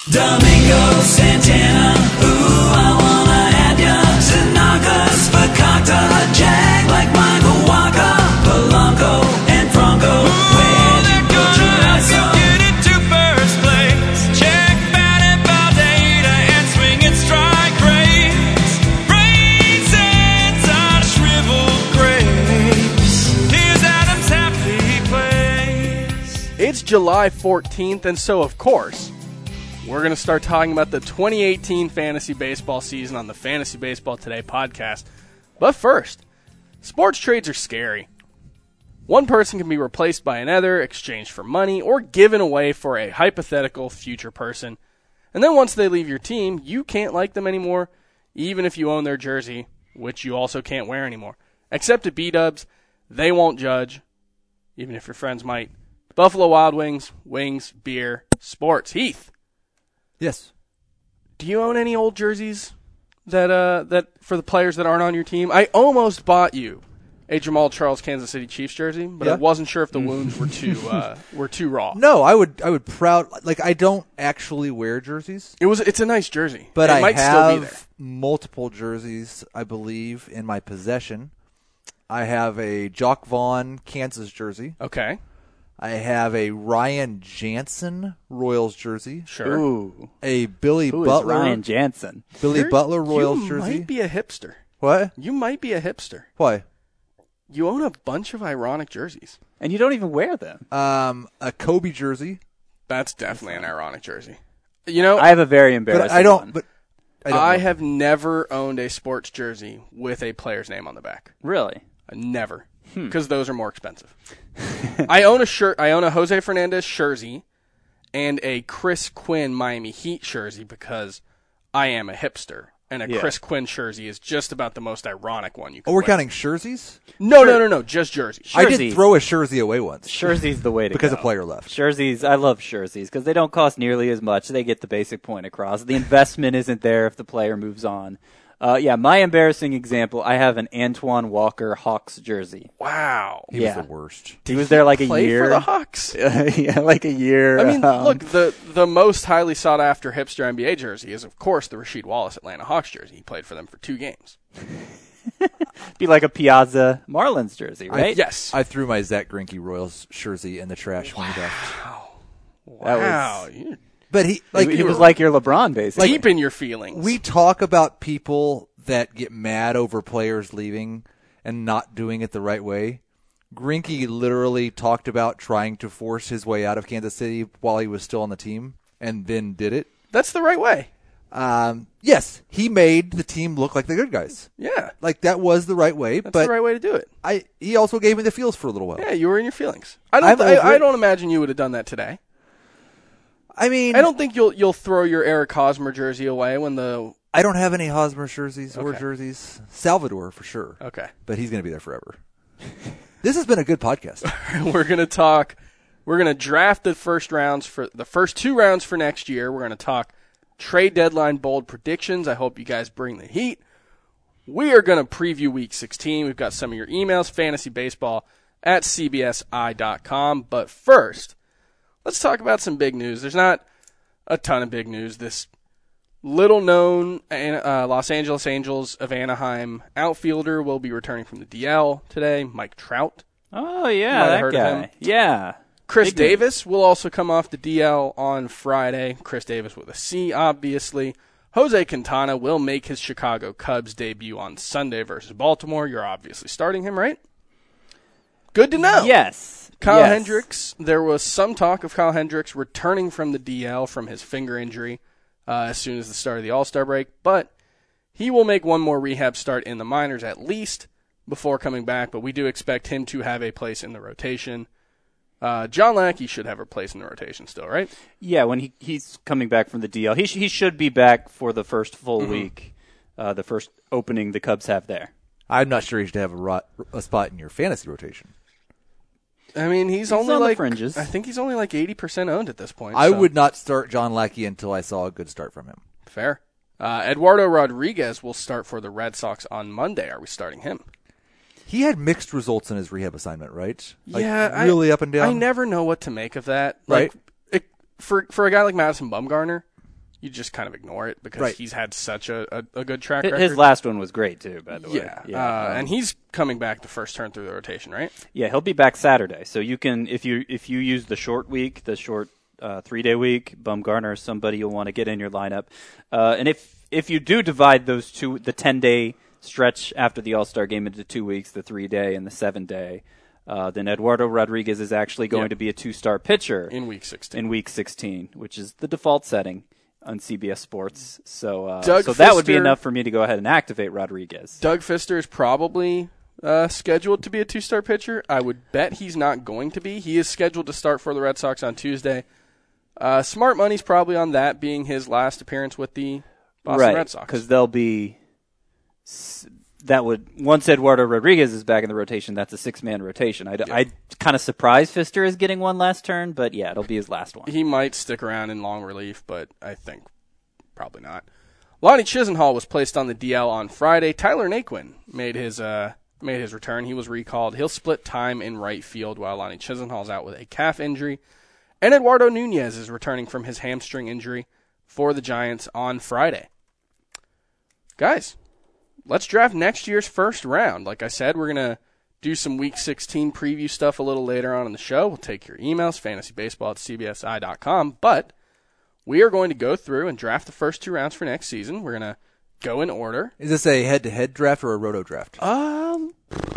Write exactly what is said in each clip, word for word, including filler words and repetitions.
Domingo Santana, ooh, I wanna have ya. Tanaka's Fakakta, a jag like Michael Waka, Polanco and Franco. Where they're gonna have to get into first place. Check batted ball data and swinging strike rates. Raisins on shriveled grapes. Here's Adam's happy place. It's July fourteenth, and so, of course, we're going to start talking about the twenty eighteen fantasy baseball season on the Fantasy Baseball Today podcast. But first, sports trades are scary. One person can be replaced by another, exchanged for money, or given away for a hypothetical future person. And then once they leave your team, you can't like them anymore, even if you own their jersey, which you also can't wear anymore. Except at B-Dubs, they won't judge, even if your friends might. Buffalo Wild Wings, wings, beer, sports. Heath. Yes. Do you own any old jerseys that uh that for the players that aren't on your team? I almost bought you a Jamal Charles Kansas City Chiefs jersey, but Yeah. I wasn't sure if the wounds were too uh, were too raw. No, I would I would proud like I don't actually wear jerseys, It was it's a nice jersey, but it I might have still be there. multiple jerseys, I believe, in my possession. I have a Jock Vaughn Kansas jersey. Okay, I have a Ryan Jansen Royals jersey. sure. Ooh, A Billy who is Butler Ryan Jansen? Billy You're- Butler Royals you jersey. might be a hipster. What? You might be a hipster. Why? You own a bunch of ironic jerseys. And you don't even wear them. Um, a Kobe jersey. That's definitely an ironic jersey. You know, I have a very But embarrassing I don't. one. But I, don't I know. have never owned a sports jersey with a player's name on the back. Really? Never, Hmm. because those are more expensive. I own a shirt. I own a Jose Fernandez jersey and a Chris Quinn Miami Heat jersey because I am a hipster, and a Yeah. Chris Quinn jersey is just about the most ironic one you can. Oh, we're wear. counting jerseys. No, no, no, no, just jerseys. I Jersey. did throw a jersey away once Jersey's the way to because go. a player left. Jerseys, I love jerseys because they don't cost nearly as much. They get the basic point across. The investment isn't there if the player moves on. Uh, yeah, my embarrassing example, I have an Antoine Walker Hawks jersey. Wow, He Yeah. was the worst. He was there like a play year. for the Hawks. yeah, like a year. I mean, um, look, the the most highly sought after hipster N B A jersey is, of course, the Rasheed Wallace Atlanta Hawks jersey. He played for them for two games. be like a Piazza Marlins jersey, I- right? Yes. I threw my Zach Greinke Royals jersey in the trash when he left. That wow, was- you're But he like he, he was like your LeBron, basically. deep in your feelings. we talk about people that get mad over players leaving and not doing it the right way. Greinke literally talked about trying to force his way out of Kansas City while he was still on the team, and then did it. That's the right way. Um, yes, he made the team look like the good guys. Yeah, Like that was the right way. that's but the right way to do it. I he also gave me the feels for a little while. Yeah, you were in your feelings. I don't. I'm I, over I it. don't imagine you would have done that today. I mean, I don't think you'll you'll throw your Eric Hosmer jersey away when the. I don't have any Hosmer jerseys or Okay. jerseys. Salvador for sure. Okay, But he's going to be there forever. This has been a good podcast. we're gonna talk. We're gonna draft the first rounds for the first two rounds for next year. We're gonna talk trade deadline bold predictions. I hope you guys bring the heat. We are gonna preview Week sixteen. We've got some of your emails, fantasybaseball at c b s i dot com. But first, let's talk about some big news. There's not a ton of big news. This little-known uh, Los Angeles Angels of Anaheim outfielder will be returning from the D L today, Mike Trout. oh, Might yeah, have that heard of guy. him. Yeah. Chris Big news. Davis will also come off the D L on Friday. Chris Davis with a C, obviously. Jose Quintana will make his Chicago Cubs debut on Sunday versus Baltimore. You're obviously starting him, right? Good to know. Yes. Kyle yes. Hendricks, there was some talk of Kyle Hendricks returning from the D L from his finger injury uh, as soon as the start of the All-Star break, but he will make one more rehab start in the minors at least before coming back, but we do expect him to have a place in the rotation. Uh, John Lackey should have a place in the rotation still, right? Yeah, when he he's coming back from the D L. He, sh- he should be back for the first full Mm-hmm. week, uh, the first opening the Cubs have there. I'm not sure he should have a, rot, a spot in your fantasy rotation. I mean, he's, He's only on the like fringes. I think he's only like eighty percent owned at this point. I so- would not start John Lackey until I saw a good start from him. Fair. Uh, Eduardo Rodriguez will start for the Red Sox on Monday. Are we starting him? He had mixed results in his rehab assignment, right? Like, yeah, really I, up and down. I never know what to make of that. Like, Right. it, for for a guy like Madison Bumgarner, you just kind of ignore it because Right. he's had such a, a, a good track His record. last one was great too, by the way. yeah, uh, um, and he's coming back the first turn through the rotation, right? Yeah, he'll be back Saturday. So you can, if you if you use the short week, the short uh, three day week, Bumgarner is somebody you'll want to get in your lineup. Uh, and if if you do divide those two, the ten day stretch after the All Star game into two weeks, the three day and the seven day, uh, then Eduardo Rodriguez is actually going Yep. to be a two star pitcher In week sixteen. in week sixteen, which is the default setting on C B S Sports. So uh, Doug so that would be Fister- enough for me to go ahead and activate Rodriguez. Doug Fister is probably uh, scheduled to be a two-star pitcher. I would bet he's not going to be. He is scheduled to start for the Red Sox on Tuesday. Uh, smart money's probably on that being his last appearance with the Boston right, Red Sox. because they'll be that would once Eduardo Rodriguez is back in the rotation, that's a six man rotation. I Yeah. I kind of surprised Fister is getting one last turn, but yeah, it'll be his last one. He might stick around in long relief, but I think probably not. Lonnie Chisenhall was placed on the D L on Friday. Tyler Naquin made his uh, made his return. He was recalled. He'll split time in right field while Lonnie Chisenhall's out with a calf injury. And Eduardo Nunez is returning from his hamstring injury for the Giants on Friday. Guys, let's draft next year's first round. Like I said, we're going to do some Week sixteen preview stuff a little later on in the show. We'll take your emails, fantasybaseball at c b s i dot com. But we are going to go through and draft the first two rounds for next season. We're going to go in order. Is this a head-to-head draft or a roto draft? Um,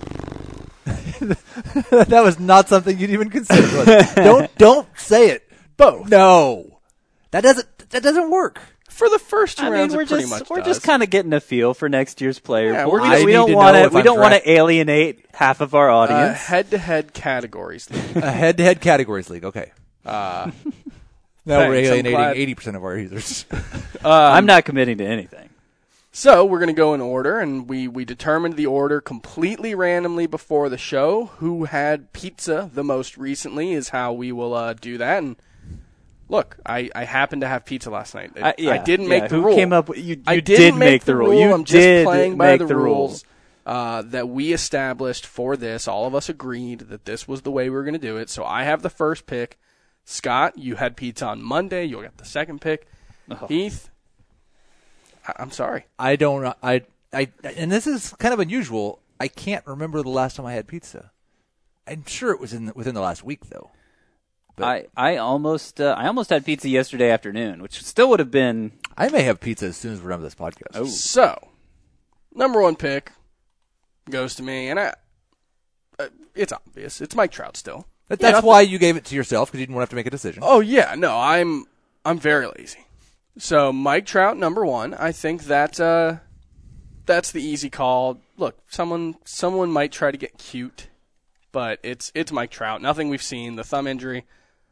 That was not something you'd even consider. was it? don't don't say it. both. No, that doesn't that doesn't work. For the first two I mean, rounds, we're it pretty just much we're does. just kind of getting a feel for next year's player. Yeah, pool. we're we, just- we I don't need to want know to if we I'm don't want draft- to alienate half of our uh, audience. head-to-head categories. league. A head-to-head categories league. Okay. Uh, Now we're thanks, I'm alienating glad- eighty percent of our users. I'm not committing to anything. So we're going to go in order, and we, we determined the order completely randomly before the show. Who had pizza the most recently is how we will uh, do that. And look, I, I happened to have pizza last night. I, yeah, I didn't yeah. make the Who rule. came up with, you, you I did didn't make the rule. You I'm just did playing by make the, the rules uh, that we established for this. All of us agreed that this was the way we were going to do it. So I have the first pick. Scott, you had pizza on Monday. You'll get the second pick. Oh. Heath, I- I'm sorry. I don't. I. I. And this is kind of unusual. I can't remember the last time I had pizza. I'm sure it was in the, within the last week, though. But I I almost uh, I almost had pizza yesterday afternoon, which still would have been I may have pizza as soon as we're done with this podcast. Oh. So, number one pick goes to me, and I. Uh, it's obvious. It's Mike Trout still. That- Yeah, that's nothing- why you gave it to yourself, because you didn't want to have to make a decision. Oh yeah, no, I'm I'm very lazy. So Mike Trout, number one. I think that uh, that's the easy call. Look, someone someone might try to get cute, but it's it's Mike Trout. Nothing we've seen. The thumb injury,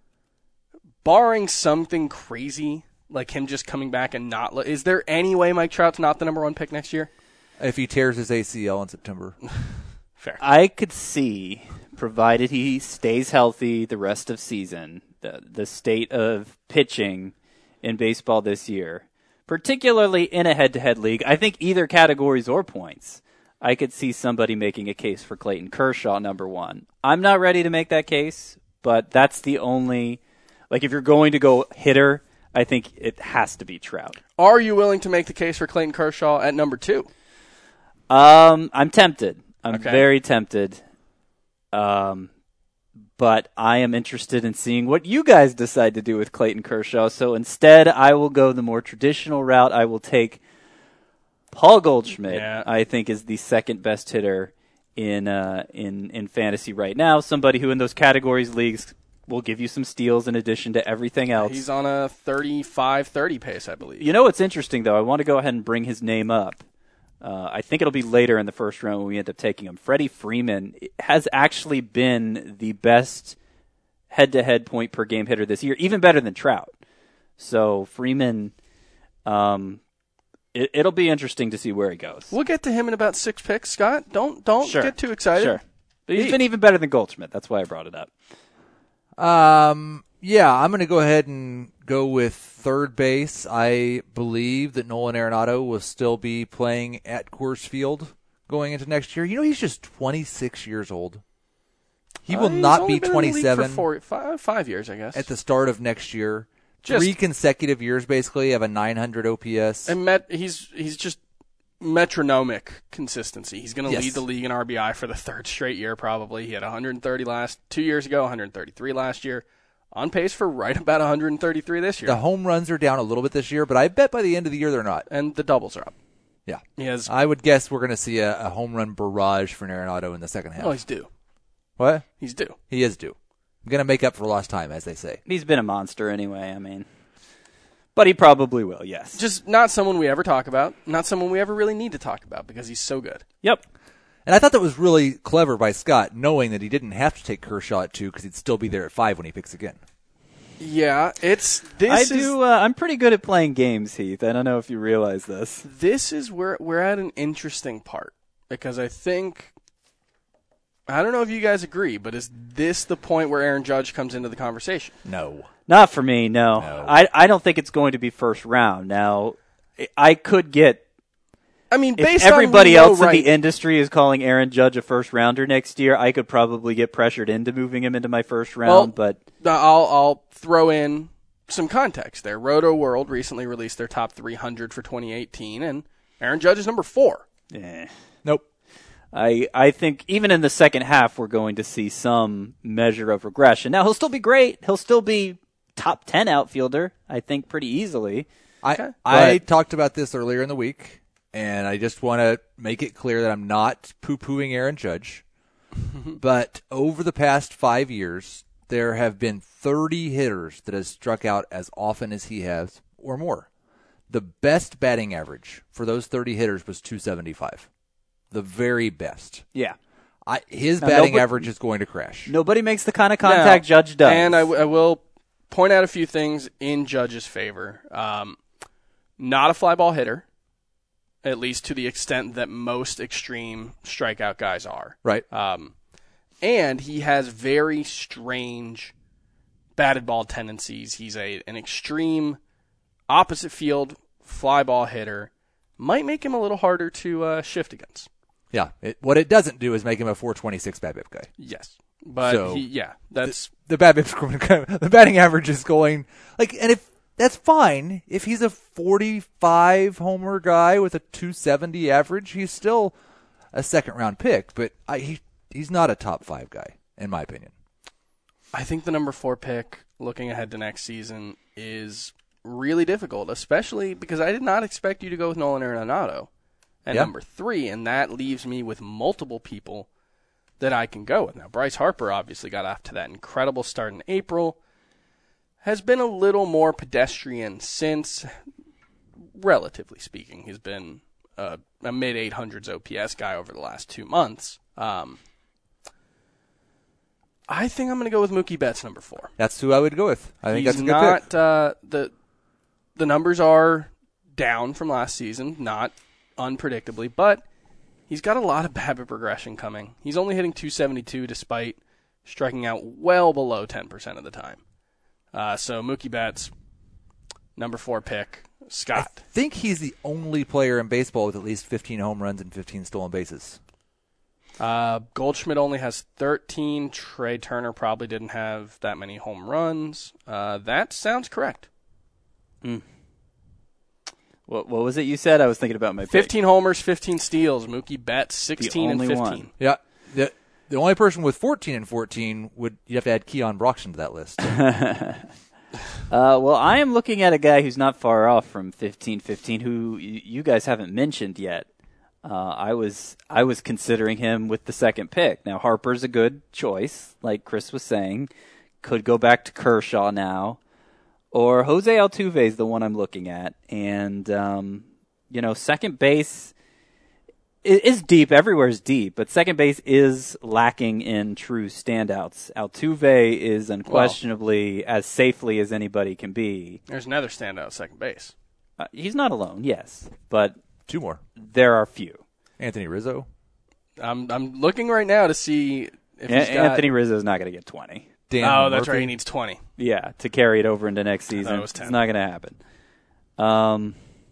barring something crazy like him just coming back and not. Lo- is there any way Mike Trout's not the number one pick next year? If he tears his A C L in September. Fair. I could see, provided he stays healthy the rest of season, the the state of pitching in baseball this year, particularly in a head-to-head league. I think either categories or points, I could see somebody making a case for Clayton Kershaw, number one. I'm not ready to make that case, but that's the only, like if you're going to go hitter, I think it has to be Trout. Are you willing to make the case for Clayton Kershaw at number two? Um, I'm tempted. I'm Okay. very tempted. Um, but I am interested in seeing what you guys decide to do with Clayton Kershaw. So instead, I will go the more traditional route. I will take Paul Goldschmidt. Yeah. I think is the second best hitter in uh, in in fantasy right now. Somebody who in those categories leagues will give you some steals in addition to everything else. He's on a thirty-five thirty pace, I believe. You know what's interesting, though? I want to go ahead and bring his name up. Uh, I think it'll be later in the first round when we end up taking him. Freddie Freeman has actually been the best head-to-head point per game hitter this year, even better than Trout. So Freeman, um, it, it'll be interesting to see where he goes. We'll get to him in about six picks, Scott. Don't don't Sure. get too excited. Sure. But he's Hey. been even better than Goldschmidt. That's why I brought it up. Um, yeah, I'm going to go ahead and go with third base. I believe that Nolan Arenado will still be playing at Coors Field going into next year. You know, he's just twenty-six years old. He will Uh, he's not only be been in the league twenty-seven for four, five, five years, I guess. at the start of next year. Just, Three consecutive years, basically, of a nine hundred O P S. and met, he's he's just metronomic consistency. He's going to Yes. lead the league in R B I for the third straight year, probably. He had one hundred thirty last two years ago, one hundred thirty-three last year. On pace for right about one hundred thirty-three this year. The home runs are down a little bit this year, but I bet by the end of the year they're not. And the doubles are up. Yeah. He has. I would guess we're going to see a, a home run barrage for Arenado in the second half. Oh, he's due. What? He's due. He is due. I'm going to make up for lost time, as they say. He's been a monster anyway, I mean. But he probably will, yes. Just not someone we ever talk about. Not someone we ever really need to talk about because he's so good. Yep. And I thought that was really clever by Scott, knowing that he didn't have to take Kershaw at two because he'd still be there at five when he picks again. Yeah, it's this. I is, do. Uh, I'm pretty good at playing games, Heath. I don't know if you realize this. This is where we're at an interesting part because I think I don't know if you guys agree, but is this the point where Aaron Judge comes into the conversation? No. Not for me. No, No. I. I don't think it's going to be first round. Now, I could get. I mean, If based everybody on else right, in the industry is calling Aaron Judge a first rounder next year, I could probably get pressured into moving him into my first round. Well, but I'll I'll throw in some context there. Roto World recently released their top three hundred for twenty eighteen, and Aaron Judge is number four. eh. Nope. I I think even in the second half, we're going to see some measure of regression. Now, he'll still be great. He'll still be top ten outfielder, I think, pretty easily. I Okay. I But- talked about this earlier in the week, and I just want to make it clear that I'm not poo-pooing Aaron Judge. But over the past five years, there have been thirty hitters that have struck out as often as he has or more. The best batting average for those thirty hitters was two seventy-five. The very best. Yeah. I, his Now, batting nobody- average is going to crash. Nobody makes the kind of contact Now, Judge does. And I, w- I will point out a few things in Judge's favor. Um, not a fly ball hitter, at least to the extent that most extreme strikeout guys are. Right. Um, and he has very strange batted ball tendencies. He's a an extreme opposite field fly ball hitter. Might make him a little harder to uh, shift against. Yeah. It, what it doesn't do is make him a four twenty-six BABIP guy. Yes. But So, he, yeah, that's The BABIP's going to, the batting average is going like, and if that's fine, if he's a forty-five homer guy with a two seventy average, he's still a second round pick. But I, he he's not a top five guy in my opinion. I think the number four pick, looking ahead to next season, is really difficult, especially because I did not expect you to go with Nolan Arenado at Yeah. number three, and that leaves me with multiple people that I can go with. Now, Bryce Harper obviously got off to that incredible start in April, has been a little more pedestrian since, relatively speaking. He's been a, a mid eight hundreds O P S guy over the last two months. Um, I think I'm going to go with Mookie Betts, number four. That's who I would go with. I think He's that's a good not pick. uh, the the numbers are down from last season, not unpredictably, but he's got a lot of BABIP progression coming. He's only hitting two seventy-two despite striking out well below ten percent of the time. Uh, so Mookie Betts, number four pick, Scott. I think he's the only player in baseball with at least fifteen home runs and fifteen stolen bases. Uh, Goldschmidt only has thirteen. Trey Turner probably didn't have that many home runs. Uh, that sounds correct. what, what was it you said? I was thinking about my pick. fifteen homers, fifteen steals. Mookie Betts, sixteen and only fifteen. one. Yeah. The the only person with fourteen and fourteen would you have to add Keon Broxton to that list. Uh, well, I am looking at a guy who's not far off from fifteen fifteen, who y- you guys haven't mentioned yet. Uh, I was I was considering him with the second pick. Now, Harper's a good choice, like Chris was saying. Could go back to Kershaw now. Or Jose Altuve is the one I'm looking at. And, um, you know, second base i- is deep. Everywhere is deep. But second base is lacking in true standouts. Altuve is unquestionably as safely as anybody can be. There's another standout at second base. Uh, he's not alone, yes. But Two more. there are few. Anthony Rizzo. I'm I'm looking right now to see if A- he's got. Anthony Rizzo is not going to get twenty. Dan Oh, that's Murphy. right. He needs twenty. Yeah, to carry it over into next season. it was It's ten. not going to happen. Um,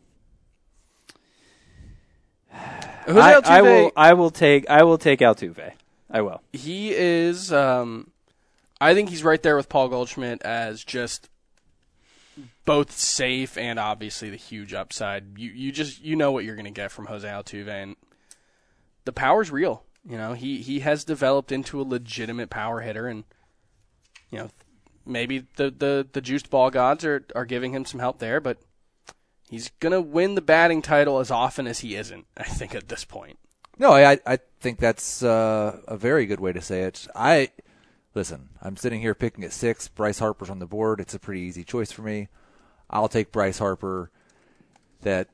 Jose I, I Altuve, will. I will take. I will take Altuve. I will. he is. Um, I think he's right there with Paul Goldschmidt as just both safe and obviously the huge upside. You you just you know what you're going to get from Jose Altuve, and the power's real. You know, he, he has developed into a legitimate power hitter, and you know, maybe the, the, the juiced ball gods are, are giving him some help there, but he's going to win the batting title as often as he isn't, I think, at this point. No, I I think that's uh, a very good way to say it. I listen, I'm sitting here picking at six. Bryce Harper's on the board. It's a pretty easy choice for me. I'll take Bryce Harper, that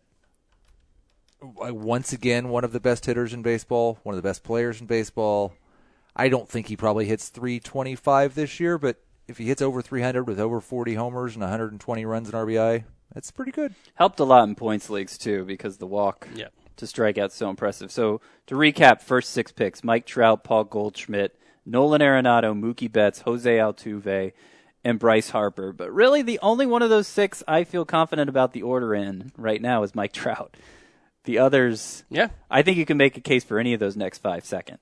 once again one of the best hitters in baseball, one of the best players in baseball. I don't think he probably hits three twenty-five this year, but if he hits over three hundred with over forty homers and one hundred twenty runs in R B I, that's pretty good. Helped a lot in points leagues, too, because the walk Yeah. to strikeout's so impressive. So to recap, first six picks, Mike Trout, Paul Goldschmidt, Nolan Arenado, Mookie Betts, Jose Altuve, and Bryce Harper. But really the only one of those six I feel confident about the order in right now is Mike Trout. The others, Yeah. I think you can make a case for any of those next five second.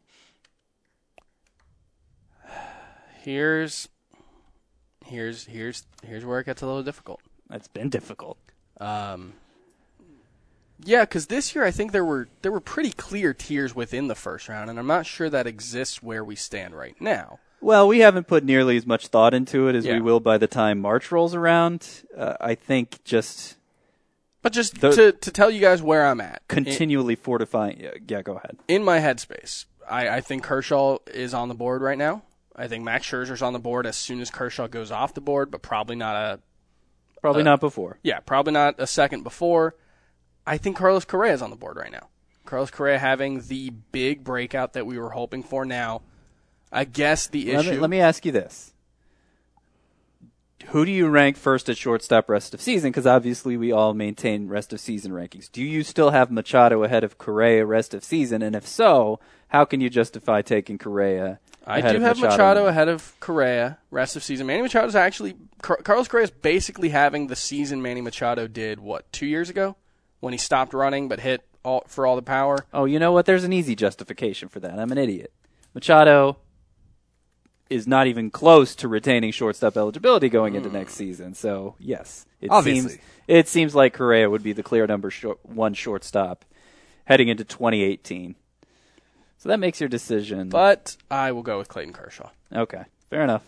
Here's here's here's here's where it gets a little difficult. That's been difficult. Um, yeah, because this year I think there were there were pretty clear tiers within the first round, and I'm not sure that exists where we stand right now. Well, we haven't put nearly as much thought into it as Yeah. we will by the time March rolls around. Uh, I think just But just The- to to tell you guys where I'm at, continually fortifying. Yeah, yeah, go ahead. in, in my headspace, I, I think Kershaw is on the board right now. I think Max Scherzer's on the board as soon as Kershaw goes off the board, but probably not a Probably Uh, not before. yeah, probably not a second before. I think Carlos Correa is on the board right now. Carlos Correa having the big breakout that we were hoping for now. I guess the Let issue. me, let me ask you this. Who do you rank first at shortstop rest of season? Because obviously we all maintain rest of season rankings. Do you still have Machado ahead of Correa rest of season? And if so, how can you justify taking Correa I ahead do of have Machado? Machado ahead of Correa rest of season. Manny Machado's actually Car- Carlos Correa is basically having the season Manny Machado did what two years ago when he stopped running but hit all, for all the power. Oh, you know what? There's an easy justification for that. I'm an idiot. Machado is not even close to retaining shortstop eligibility going into next season. So, yes. It Obviously. Seems, it seems like Correa would be the clear number short, one shortstop heading into twenty eighteen. So that makes your decision. But I will go with Clayton Kershaw. Okay. Fair enough.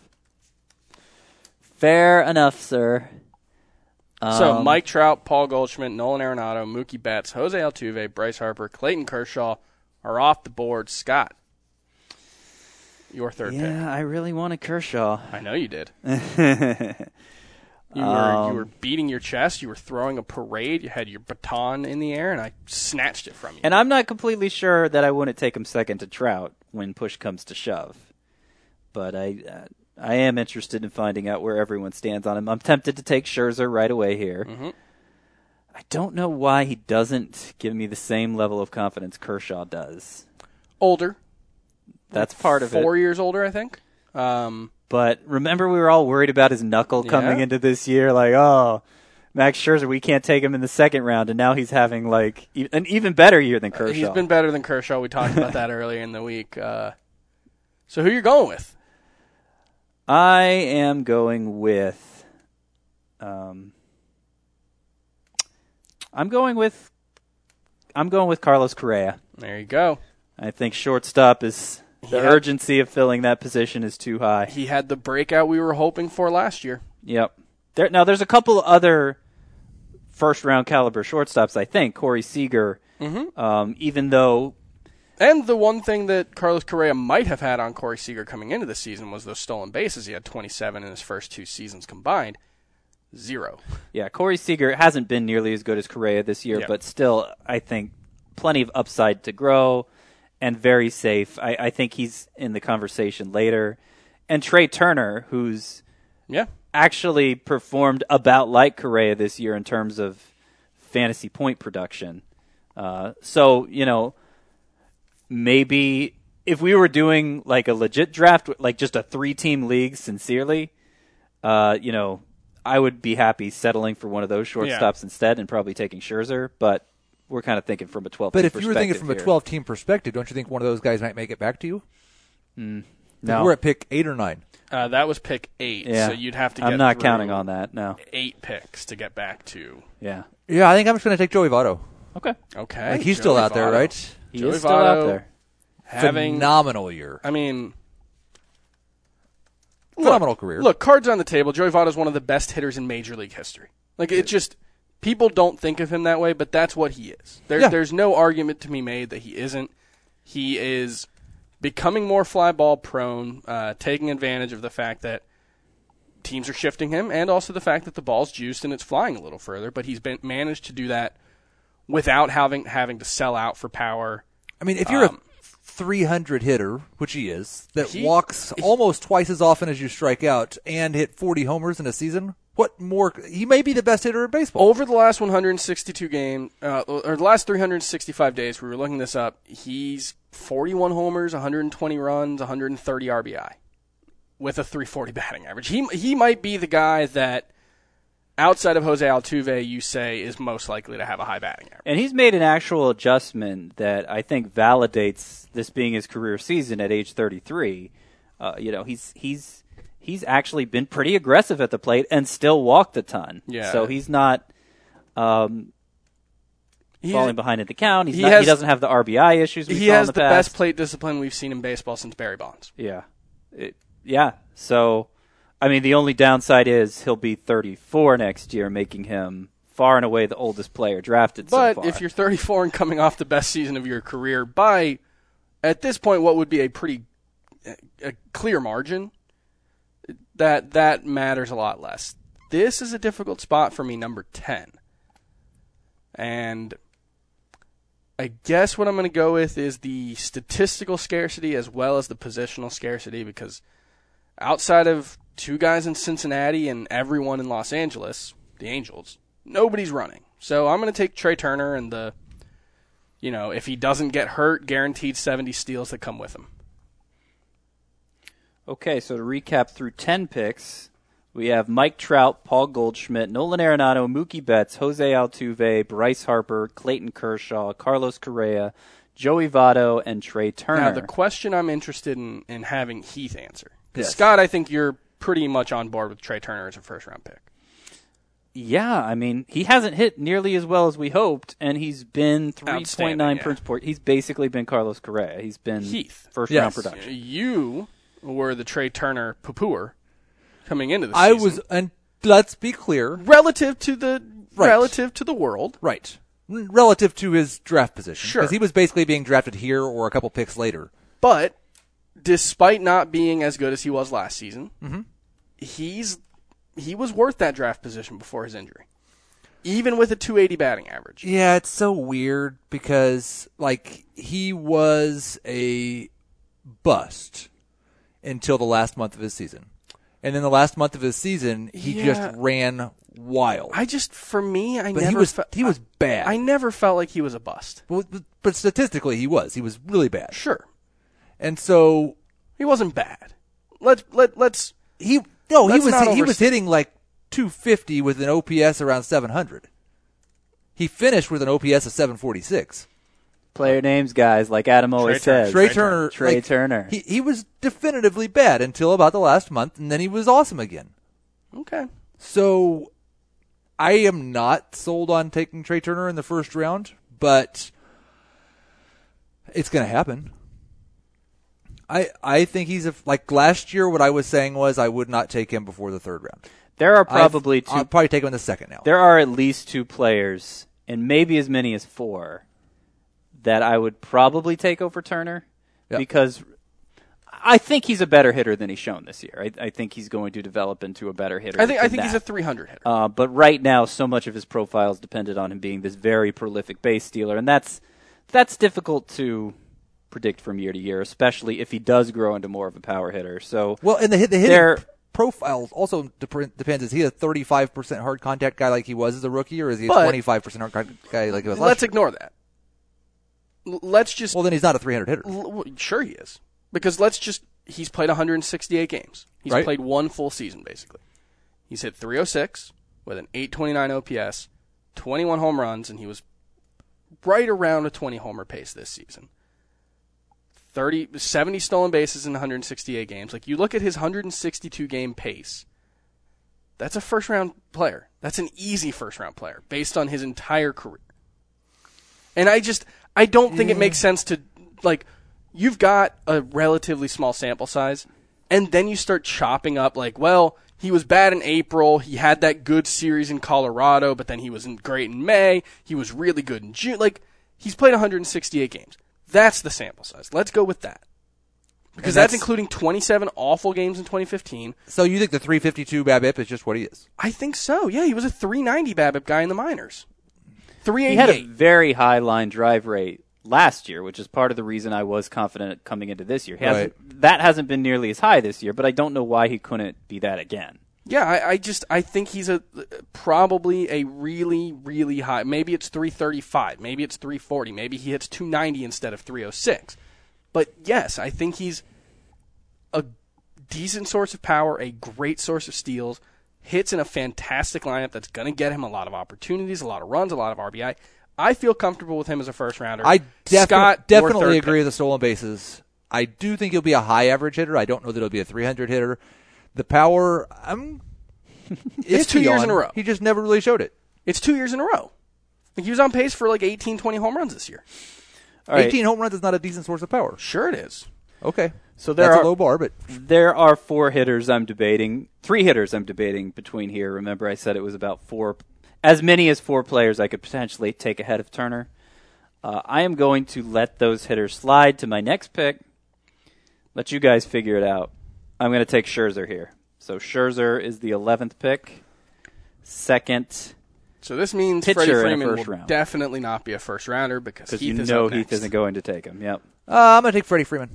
Fair enough, sir. So Um, Mike Trout, Paul Goldschmidt, Nolan Arenado, Mookie Betts, Jose Altuve, Bryce Harper, Clayton Kershaw are off the board. Scott, your third pick. Yeah, I really wanted Kershaw. I know you did. You were Um, you were beating your chest. You were throwing a parade. You had your baton in the air, and I snatched it from you. And I'm not completely sure that I wouldn't take him second to Trout when push comes to shove. But I uh, I am interested in finding out where everyone stands on him. I'm tempted to take Scherzer right away here. Mm-hmm. I don't know why he doesn't give me the same level of confidence Kershaw does. Older, That's part of it. four years older, I think. Um, But remember, we were all worried about his knuckle coming Yeah. into this year. Like, oh, Max Scherzer, we can't take him in the second round. And now he's having like e- an even better year than Kershaw. he's been better than Kershaw. We talked about that earlier in the week. Uh, so who you going with? I am going with. Um, I'm going with. I'm going with Carlos Correa. There you go. I think shortstop is the Yeah. urgency of filling that position is too high. He had the breakout we were hoping for last year. Yep. There now. There's a couple other first round caliber shortstops. I think Corey Seager. Mm-hmm. Um, even though And the one thing that Carlos Correa might have had on Corey Seager coming into the season was those stolen bases. He had twenty-seven in his first two seasons combined. Zero. Yeah, Corey Seager hasn't been nearly as good as Correa this year, Yeah. but still, I think plenty of upside to grow and very safe. I, I think he's in the conversation later. And Trey Turner, who's Yeah. actually performed about like Correa this year in terms of fantasy point production. Uh, so, you know, maybe if we were doing like a legit draft, like just a three-team league, sincerely, uh, you know, I would be happy settling for one of those shortstops Yeah. instead and probably taking Scherzer, but we're kind of thinking from a twelve-team But if perspective you were thinking from a here. twelve-team perspective, don't you think one of those guys might make it back to you? No. We're at pick eight or nine. Uh, that was pick eight, Yeah. so you'd have to get I'm not through counting on that, no. eight picks to get back to. Yeah. Yeah, I think I'm just going to take Joey Votto. Okay. Okay. Like he's still Joey out there, Votto. right? He Joey is still Votto out there. Having, Phenomenal year. I mean, Phenomenal look, career. Look, cards on the table. Joey Votto is one of the best hitters in Major League history. Like, it just, people don't think of him that way, but that's what he is. There, Yeah. There's no argument to be made that he isn't. He is becoming more fly ball prone, uh, taking advantage of the fact that teams are shifting him, and also the fact that the ball's juiced and it's flying a little further. But he's been managed to do that without having having to sell out for power. I mean, if you're Um, a three hundred hitter, which he is, that He- walks almost twice as often as you strike out and hit forty homers in a season, what more? He may be the best hitter in baseball. Over the last one hundred sixty-two game, uh, or the last three hundred sixty-five days, we were looking this up. He's forty-one homers, one hundred twenty runs, one hundred thirty R B I, with a three forty batting average. He he might be the guy that, outside of Jose Altuve, you say is most likely to have a high batting average. And he's made an actual adjustment that I think validates this being his career season at age thirty-three. Uh, you know, he's he's he's actually been pretty aggressive at the plate and still walked a ton. Yeah. So he's not um, He, falling behind in the count. He's he not, has- he doesn't have the R B I issues we he saw has in the, the, best past. plate discipline we've seen in baseball since Barry Bonds. Yeah. It, yeah. So, I mean, the only downside is he'll be thirty-four next year, making him far and away the oldest player drafted But so far. if you're thirty-four and coming off the best season of your career by, at this point, what would be a pretty a clear margin, that that matters a lot less. This is a difficult spot for me, number ten. And I guess what I'm going to go with is the statistical scarcity as well as the positional scarcity, because outside of two guys in Cincinnati and everyone in Los Angeles, the Angels, nobody's running. So I'm going to take Trey Turner and the, you know, if he doesn't get hurt, guaranteed seventy steals that come with him. Okay, so to recap through ten picks, we have Mike Trout, Paul Goldschmidt, Nolan Arenado, Mookie Betts, Jose Altuve, Bryce Harper, Clayton Kershaw, Carlos Correa, Joey Votto, and Trey Turner. Now, the question I'm interested in, in having Heath answer. 'Cause Yes. Scott, I think you're pretty much on board with Trey Turner as a first-round pick. Yeah, I mean, he hasn't hit nearly as well as we hoped, and he's been three point nine Outstanding, yeah. points per. He's basically been Carlos Correa. He's been Heath. first Yes. round production. You were the Trey Turner poo-pooer coming into the I season. was, and let's be clear, relative to the Right. relative to the world. right, relative to his draft position, Sure. because he was basically being drafted here or a couple picks later. But despite not being as good as he was last season, Mm-hmm. he's he was worth that draft position before his injury, even with a two eighty batting average. Yeah, it's so weird because like he was a bust until the last month of his season. And in the last month of his season, he Yeah. just ran wild. I just, for me, I But never he was fe- he was I, bad. I never felt like he was a bust. but, but- but statistically, he was. He was really bad. Sure, And so he wasn't bad. Let's let let's. he no, he Let's was not he was overstate- hitting like two fifty with an O P S around seven hundred. He finished with an O P S of seven forty-six. Player names, guys, like Adam always Trey Turner. says. Trey Trey Turner, Trey like, Turner. He he was definitively bad until about the last month, and then he was awesome again. Okay. So I am not sold on taking Trey Turner in the first round, but it's going to happen. I I think he's a, like last year. What I was saying was I would not take him before the third round. There are probably I've, 2 I'll probably take him in the second now. There are at least two players, and maybe as many as four, that I would probably take over Turner Yep. because I think he's a better hitter than he's shown this year. I, I think he's going to develop into a better hitter. I think I than think he's a that. three hundred hitter. Uh, but right now, so much of his profile is dependent on him being this very prolific base stealer, and that's that's difficult to predict from year to year, especially if he does grow into more of a power hitter. So, Well, and the hit the hitting There- p- profile also dep- depends. Is he a thirty-five percent hard contact guy like he was as a rookie, or is he a But- twenty-five percent hard contact guy like he was last Let's year? ignore that. L- Let's just Well, then he's not a three hundred hitter. L- well, sure he is. Because let's just, he's played one hundred sixty-eight games. He's Right. played one full season, basically. He's hit three oh six with an eight twenty-nine O P S, twenty-one home runs, and he was right around a twenty homer pace this season. thirty, seventy stolen bases in one hundred sixty-eight games. Like, you look at his one hundred sixty-two game pace, that's a first-round player. That's an easy first-round player based on his entire career. And I just, I don't think it makes sense to, like, you've got a relatively small sample size, and then you start chopping up, like, well, he was bad in April, he had that good series in Colorado, but then he wasn't great in May, he was really good in June. Like, he's played one hundred sixty-eight games. That's the sample size. Let's go with that. Because that's, that's including twenty-seven awful games in twenty fifteen. So you think the three fifty-two BABIP is just what he is? I think so, yeah. He was a three ninety BABIP guy in the minors. three eighty-eight. He had a very high line drive rate last year, which is part of the reason I was confident coming into this year. He hasn't, Right. That hasn't been nearly as high this year, but I don't know why he couldn't be that again. Yeah, I, I just I think he's a probably a really really high. Maybe it's three thirty-five, maybe it's three forty, maybe he hits two ninety instead of three oh six. But yes, I think he's a decent source of power, a great source of steals, hits in a fantastic lineup that's going to get him a lot of opportunities, a lot of runs, a lot of R B I. I feel comfortable with him as a first rounder. I defi- Scott, definitely your third agree pick. with the stolen bases. I do think he'll be a high average hitter. I don't know that he'll be a three hundred hitter. The power, I'm. It's two iffy years on. in a row. He just never really showed it. It's two years in a row. Like, he was on pace for like eighteen, twenty home runs this year. All right. eighteen home runs is not a decent source of power. Sure it is. Okay. So there That's are a low bar, but there are four hitters I'm debating, three hitters I'm debating between here. Remember, I said it was about four, as many as four players I could potentially take ahead of Turner. Uh, I am going to let those hitters slide to my next pick. Let you guys figure it out. I'm going to take Scherzer here. So Scherzer is the eleventh pick. Second, So this means Pitcher Freddie in a Freeman first will round. definitely not be a first rounder because because Heath you is know up Heath next. isn't going to take him. Yep. uh, I'm going to take Freddie Freeman.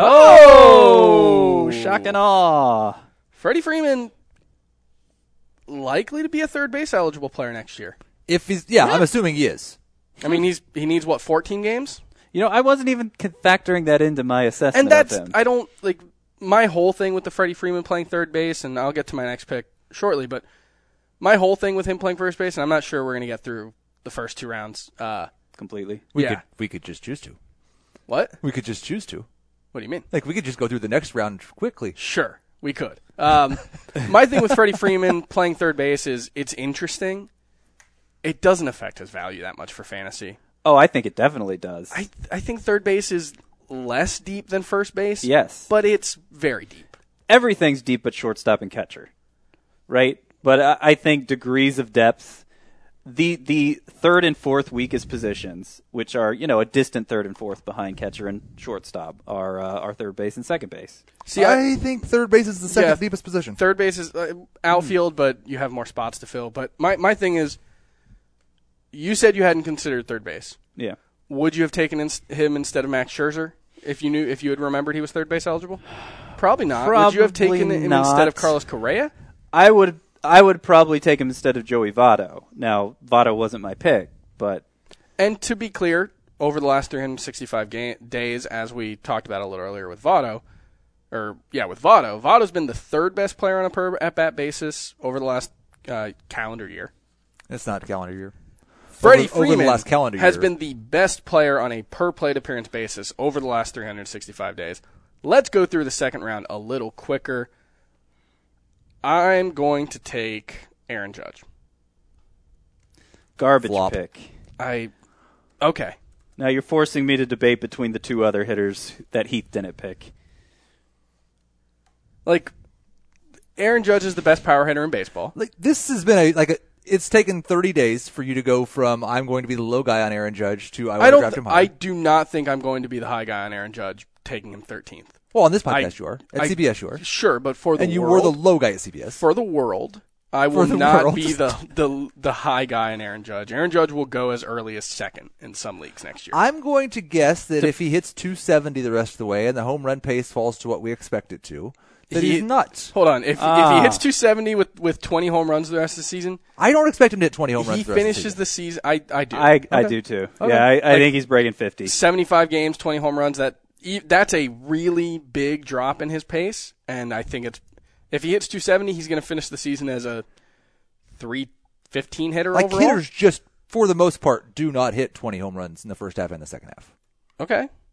Oh, shock and awe. Freddie Freeman likely to be a third base eligible player next year. If he's, yeah, I'm assuming he is. I mean, he's he needs what fourteen games, You know, I wasn't even c- factoring that into my assessment and that's of him. I don't like my whole thing with the Freddie Freeman playing third base, and I'll get to my next pick shortly. But my whole thing with him playing first base, and I'm not sure we're going to get through the first two rounds. Uh, completely. We Yeah. could we could just choose to. what? We could just choose to. What do you mean? Like we could just go through the next round quickly. Sure, we could. Um, my thing with Freddie Freeman playing third base is it's interesting. It doesn't affect his value that much for fantasy. Oh, I think it definitely does. I I think third base is less deep than first base. Yes. but it's very deep. Everything's deep but shortstop and catcher, right? But I, I think degrees of depth, the the third and fourth weakest positions, which are you know a distant third and fourth behind catcher and shortstop, are uh, are third base and second base. See, I, I think third base is the second Yeah. deepest position. third base is uh, outfield, but you have more spots to fill. But my my thing is, you said you hadn't considered third base. Yeah. Would you have taken in, him instead of Max Scherzer if you knew if you had remembered he was third base eligible? Probably not. Would you have Probably taken him not. instead of Carlos Correa? I would I would probably take him instead of Joey Votto. Now, Votto wasn't my pick, but And to be clear, over the last three hundred sixty-five ga- days, as we talked about a little earlier with Votto, or yeah, with Votto, Votto's been the third best player on a per at bat basis over the last uh, calendar year. It's not calendar year. Freddie over, over Freeman the last calendar has year. been the best player on a per plate appearance basis over the last three hundred sixty-five days. Let's go through the second round a little quicker. I'm going to take Aaron Judge. garbage Flop. pick. I okay. Now you're forcing me to debate between the two other hitters that Heath didn't pick. Like Aaron Judge is the best power hitter in baseball. Like this has been a like a. It's taken thirty days for you to go from I'm going to be the low guy on Aaron Judge to I I want to don't. draft Th- him high. I do not think I'm going to be the high guy on Aaron Judge, taking him thirteenth. well, on this I- podcast you are. At I- C B S you are. Sure, but for the And you world, were the low guy at C B S. for the world, I will the not world. be the, the the high guy in Aaron Judge. Aaron Judge will go as early as second in some leagues next year. I'm going to guess that if he hits two seventy the rest of the way and the home run pace falls to what we expect it to, that He- he's nuts. Hold on, if if Ah. he hits two seventy with, with twenty home runs the rest of the season, I don't expect him to hit twenty home runs. he the rest of finishes the the season. I I do. I I Okay. do too. Okay. Yeah, I, I Like- think he's breaking fifty. seventy-five games, twenty home runs. That e- that's a really big drop in his pace, and I think it's if he hits two seventy, he's going to finish the season as a three fifteen hitter Like overall. hitters just for the most part do not hit twenty home runs in the first half and the second half. Okay.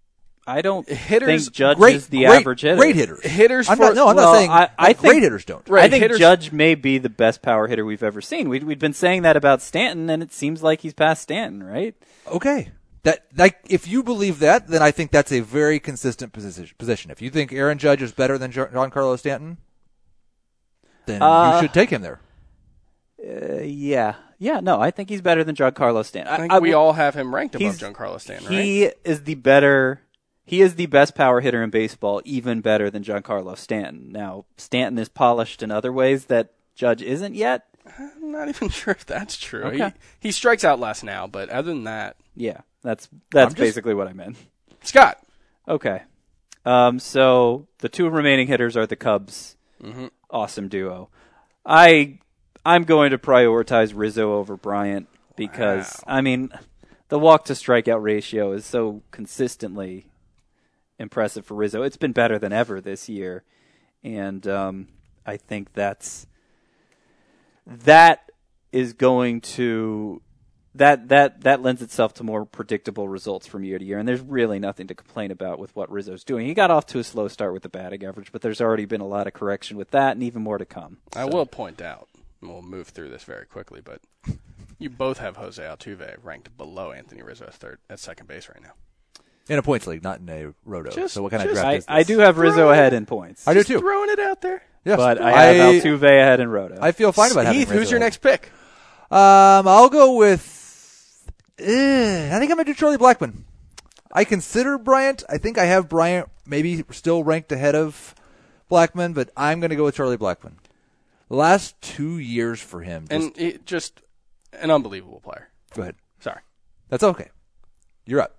I don't Hitters- think Judge Great, is the great, average hitter. great hitters. Hitters I'm for- not, no, I'm well, not saying I- I like, think- great hitters don't. Right, I think hitters- Judge may be the best power hitter we've ever seen. We'd, we'd been saying that about Stanton, and it seems like he's past Stanton, right? Okay. That like if you believe that, then I think that's a very consistent position. Position. If you think Aaron Judge is better than Jo- Giancarlo Stanton, then Uh, you should take him there. Uh, yeah. Yeah, no, I think he's better than Giancarlo Stanton. I think we all have him ranked above he's- Giancarlo Stanton, right? He is the better. He is the best power hitter in baseball, even better than Giancarlo Stanton. Now, Stanton is polished in other ways that Judge isn't yet. I'm not even sure if that's true. Okay. He, he strikes out less now, but other than that, Yeah, that's that's I'm just- basically what I meant. Scott. Okay. Um, so the two remaining hitters are the Cubs' Mm-hmm. awesome duo. I I'm going to prioritize Rizzo over Bryant because Wow. I mean the walk to strikeout ratio is so consistently impressive for Rizzo. It's been better than ever this year, and um, I think that's that is going to that that that lends itself to more predictable results from year to year, and there's really nothing to complain about with what Rizzo's doing. He got off to a slow start with the batting average, but there's already been a lot of correction with that, and even more to come. I So- will point out, and we'll move through this very quickly, but you both have Jose Altuve ranked below Anthony Rizzo at third at second base right now. In a points league, not in a roto. Just- so what kind of just- draft I, is this? I do have Rizzo Throw it ahead in. in points, I do Just too. throwing it out there. Yes. but I have Altuve ahead in Roto. I feel fine about having Heath, who's Rizzo your ahead. next pick? Um, I'll go with. eh, I think I'm going to do Charlie Blackmon. I consider Bryant. I think I have Bryant maybe still ranked ahead of Blackmon, but I'm going to go with Charlie Blackmon. The last two years for him. Just, And he, just an unbelievable player. go ahead. Sorry. That's okay. You're up.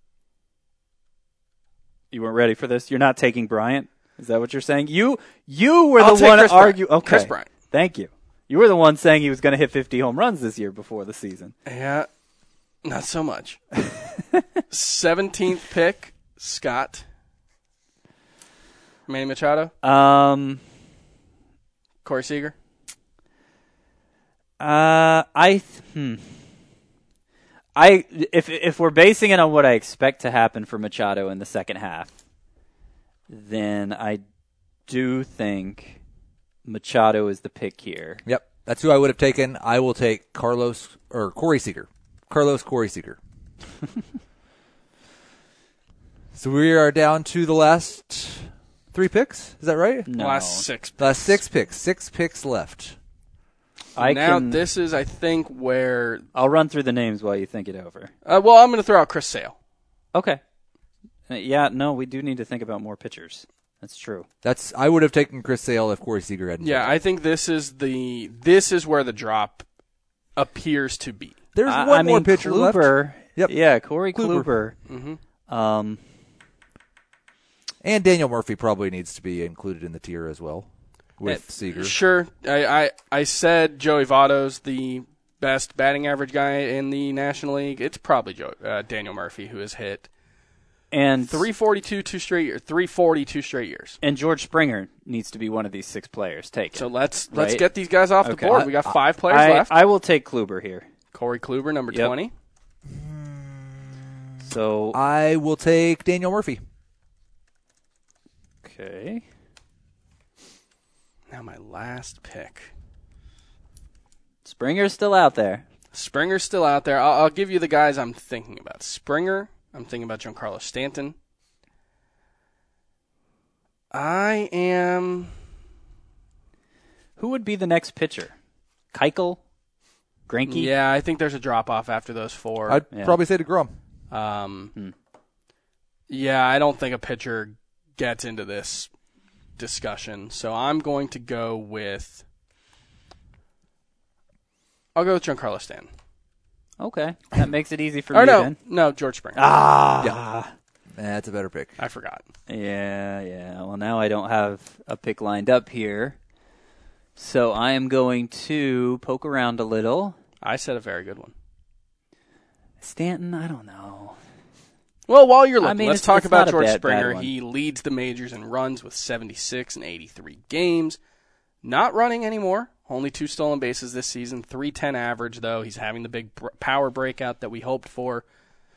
You weren't ready for this. You're not taking Bryant. Is that what you're saying? You you were I'll the take one Chris to argue. Bryant. Okay, Chris Bryant. Thank you. You were the one saying he was going to hit fifty home runs this year before the season. Yeah, not so much. seventeenth pick, Scott. Manny Machado, Um, Corey Seager. uh, I th- hmm. I if if we're basing it on what I expect to happen for Machado in the second half, then I do think Machado is the pick here. Yep. That's who I would have taken. I will take Carlos or Corey Seager. Carlos Corey Seager. So we are down to the last three picks. Is that right? No, Last six. Picks. Last six picks. Six picks left. I now can, this is, I think, where. I'll run through the names while you think it over. Uh, well, I'm going to throw out Chris Sale. Okay. Uh, yeah, no, we do need to think about more pitchers. That's true. That's I would have taken Chris Sale if Corey Seager hadn't. Yeah, I think this is the this is where the drop appears to be. There's I, one I more mean, pitcher Kluber, left. Yep. Yeah, Corey Kluber. Kluber. Mm-hmm. Um, And Daniel Murphy probably needs to be included in the tier as well with Uh, Seager. Sure. I, I, I said Joey Votto's the best batting average guy in the National League. It's probably Joe, uh, Daniel Murphy, who has hit and three forty-two two straight years, three forty two straight years. and George Springer needs to be one of these six players. Take it. So let's let's Right. get these guys off Okay. the board. We got five players I, left. I will take Kluber here. Corey Kluber, number Yep. twenty. So I will take Daniel Murphy. okay, Now my last pick. Springer's still out there. Springer's still out there. I'll, I'll give you the guys I'm thinking about. Springer. I'm thinking about Giancarlo Stanton. I am. Who would be the next pitcher? Keuchel, Greinke. Yeah, I think there's a drop off after those four. I'd Yeah. probably say DeGrom. Um, Hmm. Yeah, I don't think a pitcher gets into this discussion, so I'm going to go with. I'll go with Giancarlo Stanton. Okay, that makes it easy for Or me no, then. no, George Springer. Ah, Yeah. That's a better pick. I forgot. Yeah, yeah. Well, now I don't have a pick lined up here. So I am going to poke around a little. I said a very good one. Stanton, I don't know. Well, while you're looking, I mean, let's it's- talk it's about not a George bad- bad Springer. one. He leads the majors in runs with seventy-six and eighty-three games. Not running anymore. Only two stolen bases this season. three ten average, though. He's having the big br- power breakout that we hoped for.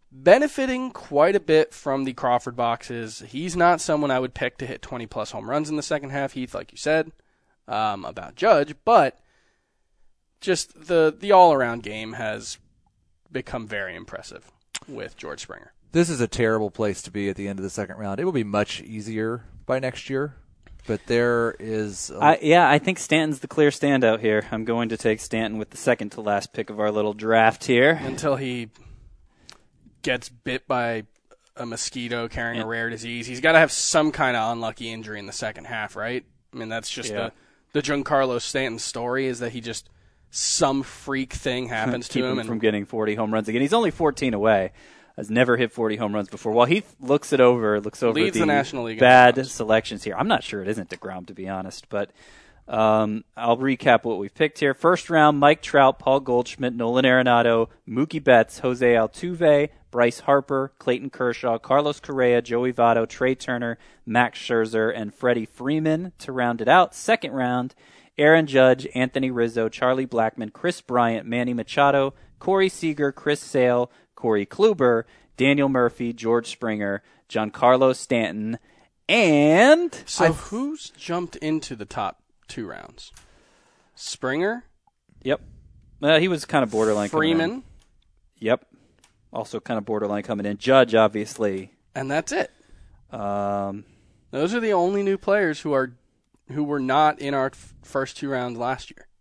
benefiting quite a bit from the Crawford boxes. He's not someone I would pick to hit twenty-plus home runs in the second half, Heath, like you said um, about Judge, but just the, the all-around game has become very impressive with George Springer. This is a terrible place to be at the end of the second round. It will be much easier by next year, but there is... A... I, yeah, I think Stanton's the clear standout here. I'm going to take Stanton with the second to last pick of our little draft here. Until he gets bit by a mosquito carrying yeah. a rare disease. He's got to have some kind of unlucky injury in the second half, right? I mean, that's just yeah. the, the Giancarlo Stanton story, is that he just... some freak thing happens Keep to him. him and from getting forty home runs again. He's only fourteen away. Has never hit forty home runs before. While he looks it over, looks over leads the, the National League bad selections here. I'm not sure it isn't DeGrom, to be honest, but um, I'll recap what we've picked here. First round, Mike Trout, Paul Goldschmidt, Nolan Arenado, Mookie Betts, Jose Altuve, Bryce Harper, Clayton Kershaw, Carlos Correa, Joey Votto, Trey Turner, Max Scherzer, and Freddie Freeman to round it out. Second round, Aaron Judge, Anthony Rizzo, Charlie Blackmon, Chris Bryant, Manny Machado, Corey Seager, Chris Sale, Corey Kluber, Daniel Murphy, George Springer, Giancarlo Stanton, and... So I've, who's jumped into the top two rounds? Springer? Yep. Uh, he was kind of borderline Freeman? coming in. Yep. Also kind of borderline coming in. Judge, obviously. And that's it. Um, Those are the only new players who are who were not in our f- first two rounds last year.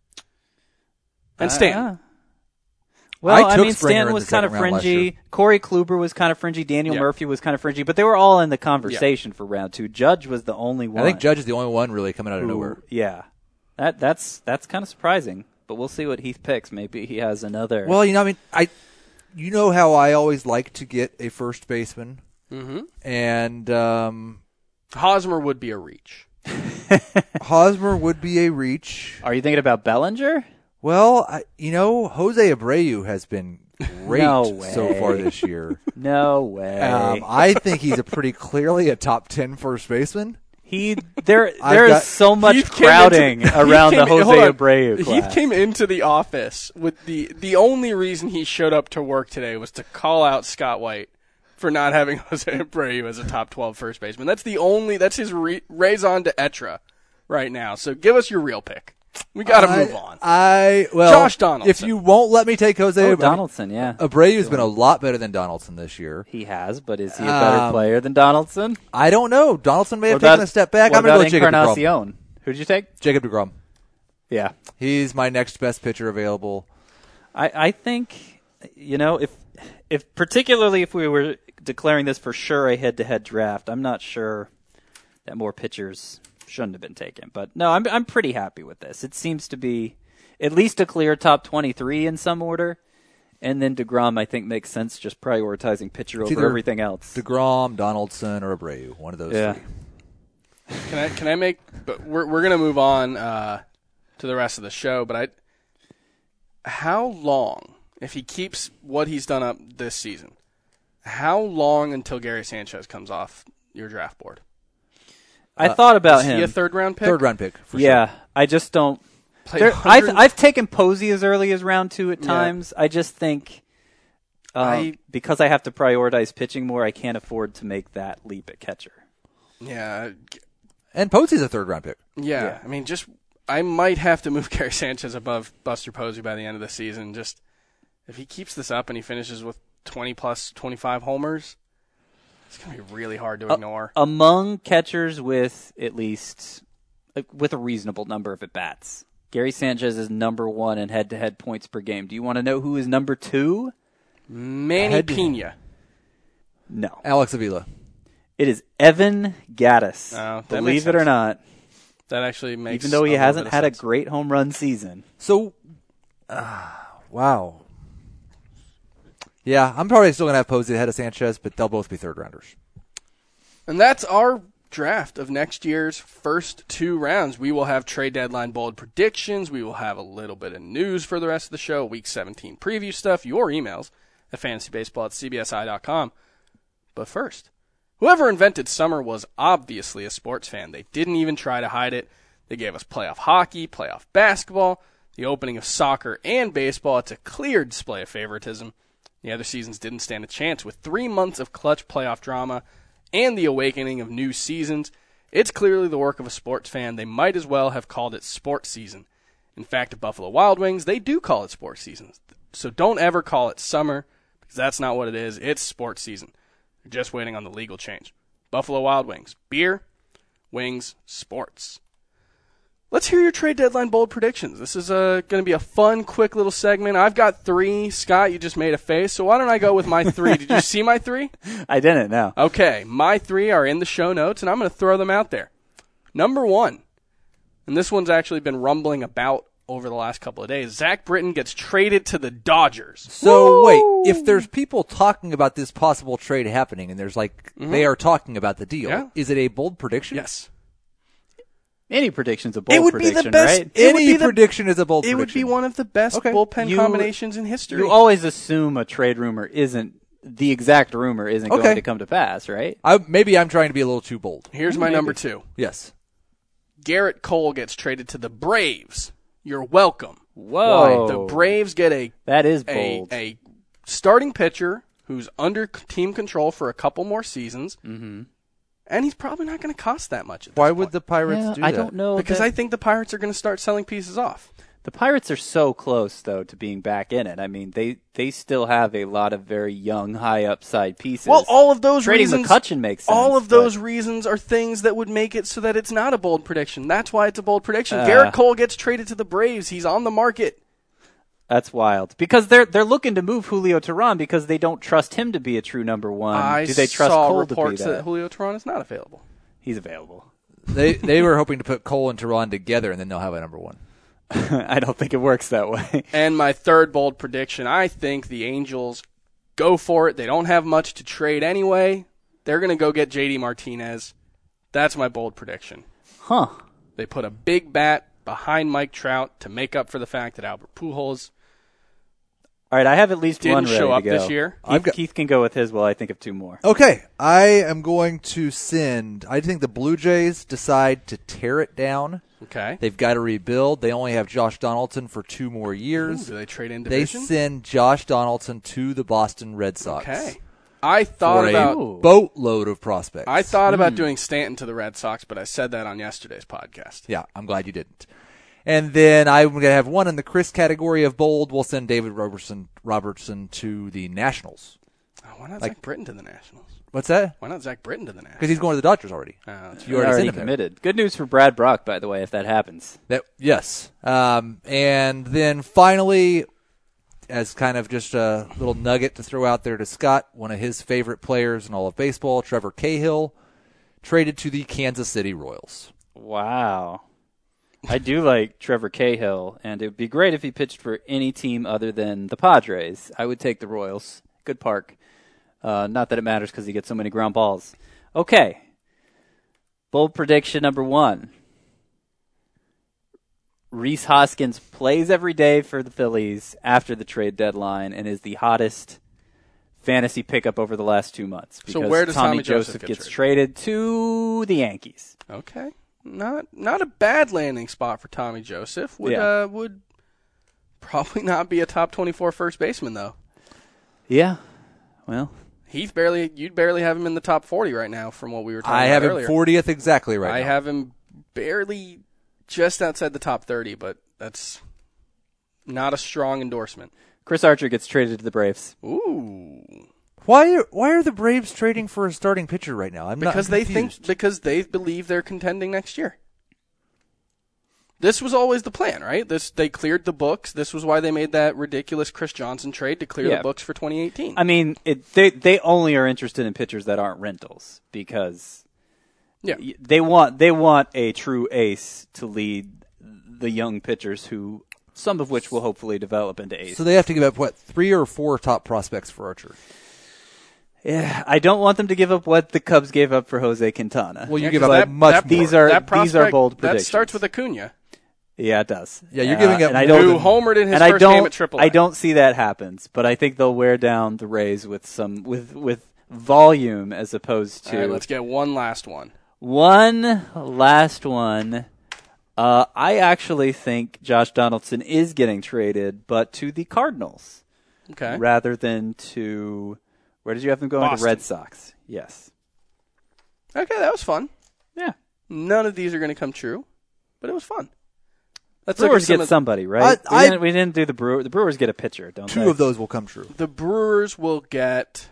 And Stanton. Uh, well, I I, took mean, Springer Stanton in was the kind of second round last fringy. year. Corey Kluber was kind of fringy. Daniel Yeah. Murphy was kind of fringy. But they were all in the conversation for round two. Judge was the only one. I think Judge is the only one really coming out of who- nowhere. Yeah. That That's that's kind of surprising. But we'll see what Heath picks. Maybe he has another. Well, you know, I mean, I, you know how I always like to get a first baseman, Mm-hmm. and um, Hosmer would be a reach. Hosmer would be a reach. Are you thinking about Bellinger? Well, I, you know, Jose Abreu has been great No way. so far this year. No way. Um, I think he's a pretty clearly a top ten first baseman. He there I've there got- is so much Heath came crowding into- around Heath the came- Jose hold on. Abreu Heath class. came into the office with the the only reason he showed up to work today was to call out Scott White for not having Jose Abreu as a top twelve first baseman. That's the only that's his re, raison d'etre right now. So give us your real pick. We got to I- move on. I well, Josh Donaldson. If you won't let me take Jose Oh, Abreu, Donaldson, yeah. Abreu's been a lot better than Donaldson this year. He has, but is he a better Um, player than Donaldson? I don't know. Donaldson may have What about- taken a step back. What I'm going to about go Jacob DeGrom. Encarnacion? Who'd you take? Jacob DeGrom. Yeah. He's my next best pitcher available. I, I think, you know, if if particularly if we were declaring this for sure a head-to-head draft, I'm not sure that more pitchers shouldn't have been taken. But no, I'm I'm pretty happy with this. It seems to be at least a clear top twenty-three in some order. And then DeGrom, I think, makes sense just prioritizing pitcher It's over either everything else. DeGrom, Donaldson, or Abreu. One of those Yeah. three. Can I can I make? But we're we're gonna move on uh, to the rest of the show. But I, how long if he keeps what he's done up this season? How long until Gary Sanchez comes off your draft board? I thought about Is him. he a third round pick? Third round pick, for yeah, sure. I just don't. Played There, one I've hundred I've taken Posey as early as round two at Yeah. times. I just think um, I- because I have to prioritize pitching more, I can't afford to make that leap at catcher. Yeah, And Posey's a third round pick. yeah, Yeah. I mean, just I might have to move Gary Sanchez above Buster Posey by the end of the season. Just if he keeps this up and he finishes with twenty plus twenty-five homers, it's gonna be really hard to ignore. Among catchers with at least uh, with a reasonable number of at bats, Gary Sanchez is number one in head-to-head points per game. Do you want to know who is number two? Manny Head- Pena. No, Alex Avila. it is Evan Gattis. Oh, that Believe makes it or sense. not, That actually makes even though he a little hasn't bit of had a sense. great home run season. So, uh, wow. Yeah, I'm probably still going to have Posey ahead of Sanchez, but they'll both be third rounders. And that's our draft of next year's first two rounds. We will have trade deadline bold predictions. We will have a little bit of news for the rest of the show, week seventeen preview stuff, your emails at fantasybaseball at c b s i dot com. But first, whoever invented summer was obviously a sports fan. They didn't even try to hide it. They gave us playoff hockey, playoff basketball, the opening of soccer and baseball. It's a clear display of favoritism. The other seasons didn't stand a chance. With three months of clutch playoff drama and the awakening of new seasons, it's clearly the work of a sports fan. They might as well have called it sports season. In fact, at Buffalo Wild Wings, they do call it sports season. So don't ever call it summer, because that's not what it is. It's sports season. They're just waiting on the legal change. Buffalo Wild Wings. Beer, wings, sports. Let's hear your trade deadline bold predictions. This is uh, going to be a fun, quick little segment. I've got three. Scott, you just made a face, so why don't I go with my three? Did you see my three? I didn't, no. Okay, my three are in the show notes, and I'm going to throw them out there. Number one, and this one's actually been rumbling about over the last couple of days, Zach Britton gets traded to the Dodgers. So, wait, if there's people talking about this possible trade happening, and there's like, Mm-hmm. they are talking about the deal, Yeah. is it a bold prediction? Yes. Any prediction's a bold It would be the prediction, best- right? It would Any be the- prediction is a bold It prediction. would be one of the best Okay. bullpen You- combinations in history. You always assume a trade rumor isn't, the exact rumor isn't Okay. going to come to pass, right? I, maybe I'm trying to be a little too bold. Here's my Maybe. number two. Yes. Garrett Cole gets traded to the Braves. You're welcome. Whoa. The Braves get a That is a, bold. a starting pitcher who's under c- team control for a couple more seasons, mm-hmm. and he's probably not going to cost that much. At this Why point. would the Pirates Yeah, do I that? don't know. Because that- I think the Pirates are going to start selling pieces off. The Pirates are so close, though, to being back in it. I mean, they, they still have a lot of very young, high upside pieces. Well, all of those Trading reasons, McCutchen makes sense. all of but- those reasons are things that would make it so that it's not a bold prediction. That's why it's a bold prediction. Uh, Garrett Cole gets traded to the Braves. He's on the market. That's wild. Because they're they're looking to move Julio Teheran because they don't trust him to be a true number one. I Do they trust saw Cole to be reports that? that Julio Teheran is not available. He's available. They they were hoping to put Cole and Tehran together, and then they'll have a number one. I don't think it works that way. And my third bold prediction, I think the Angels go for it. They don't have much to trade anyway. They're going to go get J D Martinez. That's my bold prediction. Huh. They put a big bat behind Mike Trout to make up for the fact that Albert Pujols All right, I have at least didn't one ready show to up go. this year. Keith, I've got- Keith can go with his while I think of two more. Okay, I am going to send. I think the Blue Jays decide to tear it down. Okay. They've got to rebuild. They only have Josh Donaldson for two more Ooh, years. do they trade in They division? send Josh Donaldson to the Boston Red Sox. Okay. I thought for about a boatload of prospects. I thought Hmm. about doing Stanton to the Red Sox, but I said that on yesterday's podcast. Yeah, I'm glad you didn't. And then I'm going to have one in the Chris category of bold. We'll send David Robertson Robertson to the Nationals. Oh, why not Like- Zach Britton to the Nationals? What's that? Why not Zach Britton to the Nationals? Because he's going to the Dodgers already. Oh, that's You right. already already sent him there. committed. Good news for Brad Brock, by the way, if that happens. That yes. Um, and then finally, as kind of just a little nugget to throw out there to Scott, one of his favorite players in all of baseball, Trevor Cahill, traded to the Kansas City Royals. Wow. I do like Trevor Cahill, and it would be great if he pitched for any team other than the Padres. I would take the Royals. Good park. Uh, not that it matters because he gets so many ground balls. Okay. Bold prediction number one. Rhys Hoskins plays every day for the Phillies after the trade deadline and is the hottest fantasy pickup over the last two months. So because where does Tommy, Tommy Joseph Joseph get gets traded to the Yankees? Okay. Not not a bad landing spot for Tommy Joseph. Would Yeah. uh, would probably not be a top twenty-four first baseman though. Yeah. Well, He's barely you'd barely have him in the top forty right now from what we were talking I about have earlier. him fortieth exactly right I now. have him barely just outside the top thirty, but that's not a strong endorsement. Chris Archer gets traded to the Braves. Ooh. Why are why are the Braves trading for a starting pitcher right now? I'm Because not they confused. think because they believe they're contending next year. This was always the plan, right? This they cleared the books. This was why they made that ridiculous Chris Johnson trade to clear Yeah. the books for twenty eighteen. I mean, it, they they only are interested in pitchers that aren't rentals because yeah. y- they want they want a true ace to lead the young pitchers who some of which will hopefully develop into ace. So they have to give up what three or four top prospects for Archer. Yeah, I don't want them to give up what the Cubs gave up for Jose Quintana. Well, you Yeah, give 'cause up that- much that- more. These are- that these are prospect- bold That predictions. starts with Acuna. Yeah, it does. Yeah, you're Uh, giving up and I more don't, Who homered in his and I first don't, game at Triple A. I don't see that happens, but I think they'll wear down the Rays with some with with volume as opposed to All right, let's get one last one. one last one. Uh, I actually think Josh Donaldson is getting traded, but to the Cardinals. Okay. rather than to, where did you have them going? To Boston. Red Sox. Yes. Okay, that was fun. Yeah. None of these are going to come true, but it was fun. Let's look at Brewers some get of- somebody, right? I- we, I- didn't, we didn't do the Brewer. The Brewers get a pitcher, don't Two they? of those will come true. The Brewers will get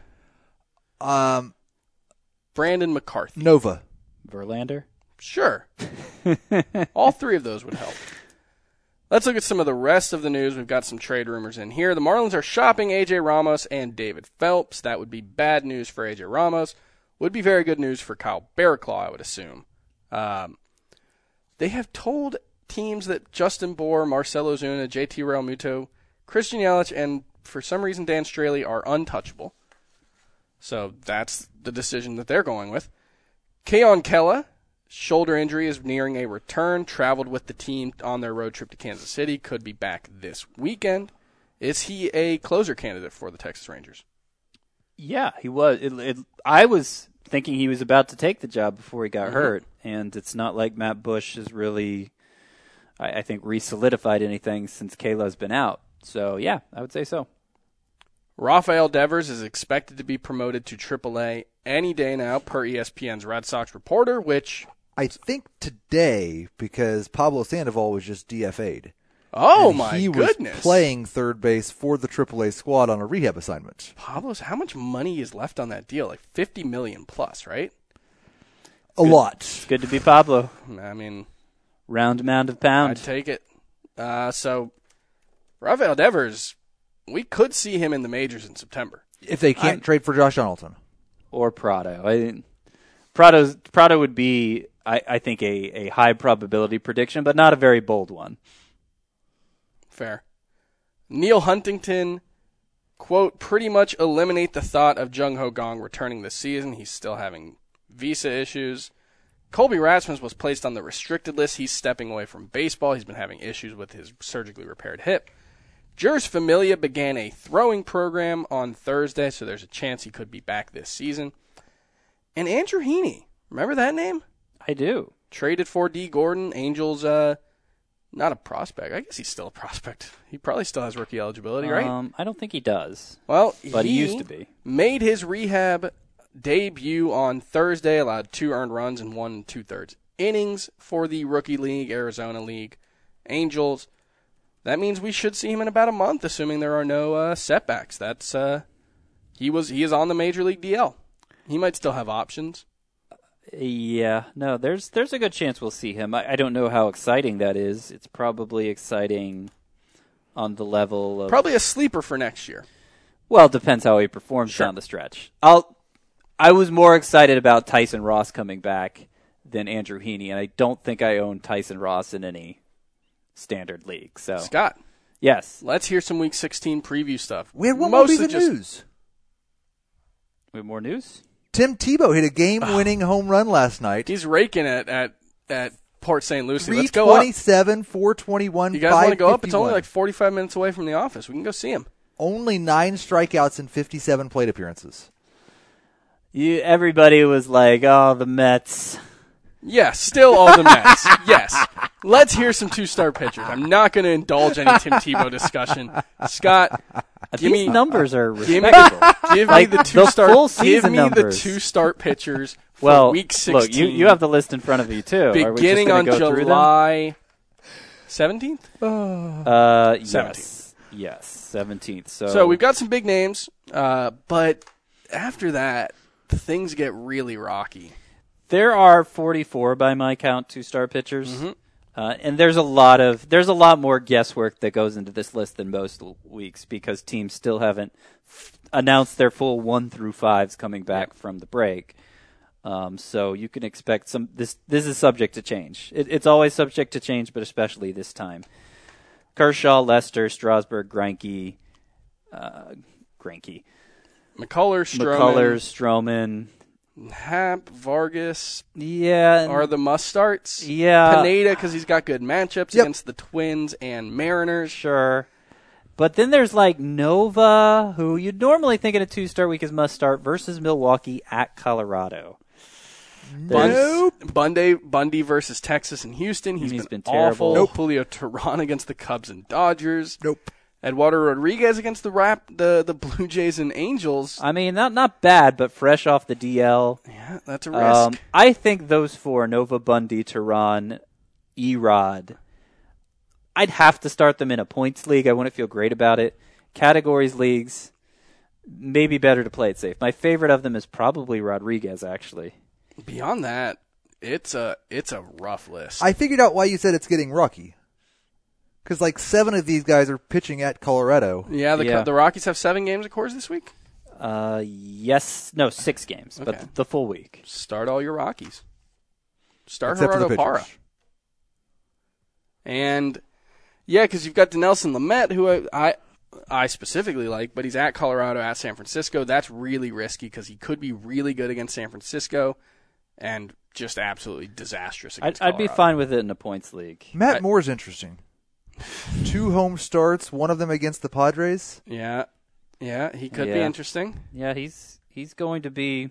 Um, Brandon McCarthy. Nova. Verlander. Sure. All three of those would help. Let's look at some of the rest of the news. We've got some trade rumors in here. The Marlins are shopping A J Ramos and David Phelps. That would be bad news for A J Ramos. Would be very good news for Kyle Barraclough, I would assume. Um, they have told teams that Justin Bour, Marcelo Zuna, J T Realmuto, Christian Yelich, and for some reason Dan Straley are untouchable. So that's the decision that they're going with. Keon Kela, shoulder injury, is nearing a return. Traveled with the team on their road trip to Kansas City. Could be back this weekend. Is he a closer candidate for the Texas Rangers? Yeah, he was. It, it, I was thinking he was about to take the job before he got Mhm. hurt, and it's not like Matt Bush has really, I, I think, re-solidified anything since Kayla's been out. So, yeah, I would say so. Rafael Devers is expected to be promoted to triple A any day now, per E S P N's Red Sox reporter, which, I think today, because Pablo Sandoval was just D F A'd. oh And my he goodness. was playing third base for the triple A squad on a rehab assignment. Pablo's, how much money is left on that deal? Like fifty million plus, right? A lot. It's good to be Pablo. I mean, Round mound of I'd pound. take it. Uh, so, Rafael Devers, we could see him in the majors in September. If they can't I'm- trade for Josh Donaldson. Or Prado. I, Prado's, Prado would be, I, I think, a, a high probability prediction, but not a very bold one. Fair. Neil Huntington, quote, pretty much eliminate the thought of Jung Ho Gong returning this season. He's still having visa issues. Colby Rasmus was placed on the restricted list. He's stepping away from baseball. He's been having issues with his surgically repaired hip. Jurs Familia began a throwing program on Thursday, so there's a chance he could be back this season. And Andrew Heaney, remember that name? I do. Traded for D. Gordon. Angels, uh, not a prospect. I guess he's still a prospect. He probably still has rookie eligibility, right? Um, I don't think he does. Well, But he used to be. Made his rehab debut on Thursday, allowed two earned runs and one and two-thirds innings for the Rookie League, Arizona League Angels. That means we should see him in about a month, assuming there are no uh, setbacks. That's uh, he was he is on the Major League D L. He might still have options. Yeah, no, there's there's a good chance we'll see him. I, I don't know how exciting that is. It's probably exciting on the level of... Probably a sleeper for next year. Well, it depends how he performs Sure. down the stretch. I'll. I was more excited about Tyson Ross coming back than Andrew Heaney, and I don't think I own Tyson Ross in any standard league. So Scott, yes, let's hear some Week sixteen preview stuff. Where what will be Mostly the just- news? we have more news. Tim Tebow hit a game-winning home run last night. He's raking it at at Port Saint Lucie. three Let's go up. twenty-seven, four twenty-one, You guys want to go up? It's only five fifty-one. like forty-five minutes away from the office. We can go see him. Only nine strikeouts and fifty-seven plate appearances. You, everybody was like, "Oh, the Mets." Yes, still all the Mets. Yes. Let's hear some two-star pitchers. I'm not going to indulge any Tim Tebow discussion. Scott, give These me numbers are give me, respectable. give Like, me the the two-star full give season me numbers. the two-start pitchers for well, Week sixteen. look, you you have the list in front of you too. Are we just beginning gonna on go through them? July seventeenth. Uh, yes, seventeenth. yes, seventeenth. So, So we've got some big names, uh, but after that, things get really rocky. there are forty-four by my count two-star pitchers, Mhm. uh, and there's a lot of there's a lot more guesswork that goes into this list than most l- weeks because teams still haven't f- announced their full one through fives coming back from the break. Um, so you can expect some. This this is subject to change. It, it's always subject to change, but especially this time. Kershaw, Lester, Strasburg, Greinke, uh, Greinke, McCullers, Stroman, McCullers, Stroman. Hap, Vargas Yeah, are the must-starts. yeah, Pineda, because he's got good matchups Yep. against the Twins and Mariners. sure. But then there's like Nova, who you'd normally think in a two-star week is must-start, versus Milwaukee at Colorado. There's- Nope. Bundy, Bundy versus Texas and Houston. He's He's been, been terrible. awful. Nope. Julio Teheran against the Cubs and Dodgers. Nope. Eduardo Rodriguez against the Rap, the the Blue Jays and Angels. I mean, not not bad, but fresh off the D L. Yeah, that's a risk. Um, I think those four, Nova, Bundy, Tehran, Erod, I'd have to start them in a points league. I wouldn't feel great about it. Categories leagues, maybe better to play it safe. My favorite of them is probably Rodriguez, actually. Beyond that, it's a it's a rough list. I figured out why you said it's getting rocky. Because like seven of these guys are pitching at Colorado. yeah, the Yeah. the Rockies have seven games of course this week. Uh, yes, no, six games, Okay. but the full week. Start all your Rockies. Start Except for the Gerardo Parra. pitchers. And yeah, because you've got Dinelson Lamet, who I, I I specifically like, but he's at Colorado, at San Francisco. That's really risky because he could be really good against San Francisco and just absolutely disastrous I'd, against I'd be Colorado. fine with it in a points league. Matt I- Moore's interesting. Two home starts, one of them against the Padres. Yeah, yeah, he could be Yeah. interesting. Yeah, he's he's going to be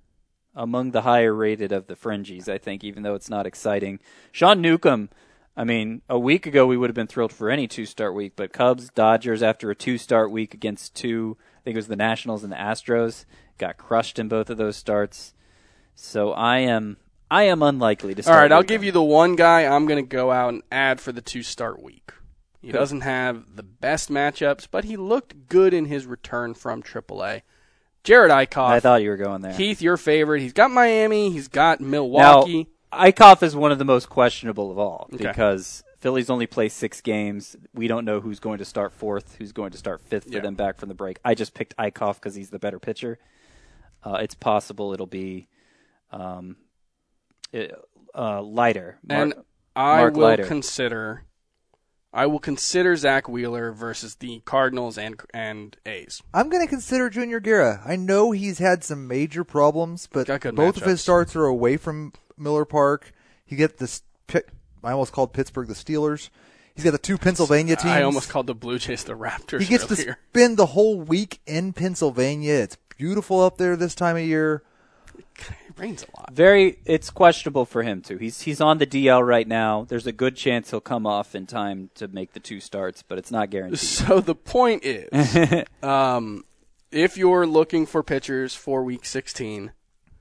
among the higher rated of the fringies, I think, even though it's not exciting. Sean Newcomb, I mean, a week ago we would have been thrilled for any two-start week, but Cubs, Dodgers, after a two-start week against two, I think it was the Nationals and the Astros, got crushed in both of those starts. So I am I am unlikely to All start right, I'll Newcomb. give you the one guy I'm going to go out and add for the two-start week. He doesn't have the best matchups, but he looked good in his return from triple A. Jared Eichhoff. I thought you were going there. Heath, your favorite. He's got Miami. He's got Milwaukee. Now, Eichhoff is one of the most questionable of all Okay. because Phillies only play six games. We don't know who's going to start fourth, who's going to start fifth for Yeah. them back from the break. I just picked Eichhoff because he's the better pitcher. Uh, it's possible it'll be um, it, uh, lighter. and Mark, I Mark will Leiter. consider I will consider Zach Wheeler versus the Cardinals and and A's. I'm going to consider Junior Guerra. I know he's had some major problems, but Got good both of his matchups. starts are away from Miller Park. He get this. I almost called Pittsburgh the Steelers. He's got the two Pennsylvania teams. I almost called the Blue Jays the Raptors He gets to earlier. spend the whole week in Pennsylvania. It's beautiful up there this time of year. It rains a lot. very. It's questionable for him too. He's he's on the D L right now. There's a good chance he'll come off in time to make the two starts, but it's not guaranteed. So the point is, um, if you're looking for pitchers for Week sixteen,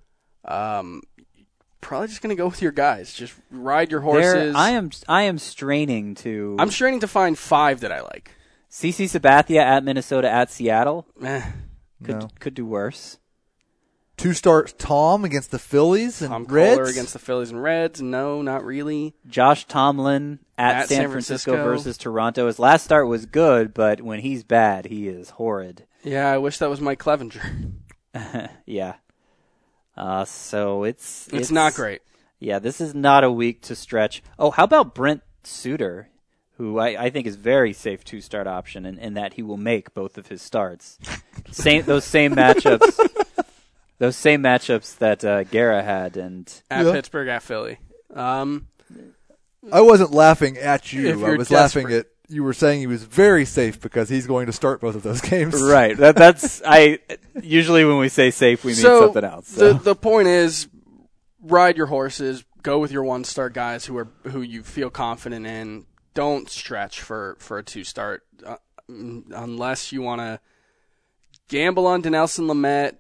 um, probably just going to go with your guys. Just ride your horses. There, I am I am straining to. I'm straining to find five that I like. CeCe Sabathia at Minnesota at Seattle Eh, could No. could do worse. Two starts Tom against the Phillies and Tom Reds. Kohler against the Phillies and Reds. No, not really. Josh Tomlin at, At San, San Francisco, Francisco. versus Toronto. His last start was good, but when he's bad, he is horrid. Yeah, I wish that was Mike Clevenger. Yeah. Uh, so it's, It's, not great. Yeah, this is not a week to stretch. Oh, how about Brent Suter, who I, I think is very safe two start option in, in that he will make both of his starts. same those same matchups. Those same matchups that uh, Guerra had, and At Yeah. Pittsburgh, at Philly. Um, I wasn't laughing at If you. I you're was laughing desperate. at you were saying he was very safe because he's going to start both of those games. right. That that's I usually when we say safe, we mean so something else. So. The the point is, ride your horses. Go with your one star guys who are who you feel confident in. Don't stretch for, for a two start uh, unless you want to gamble on Dinelson Lamet,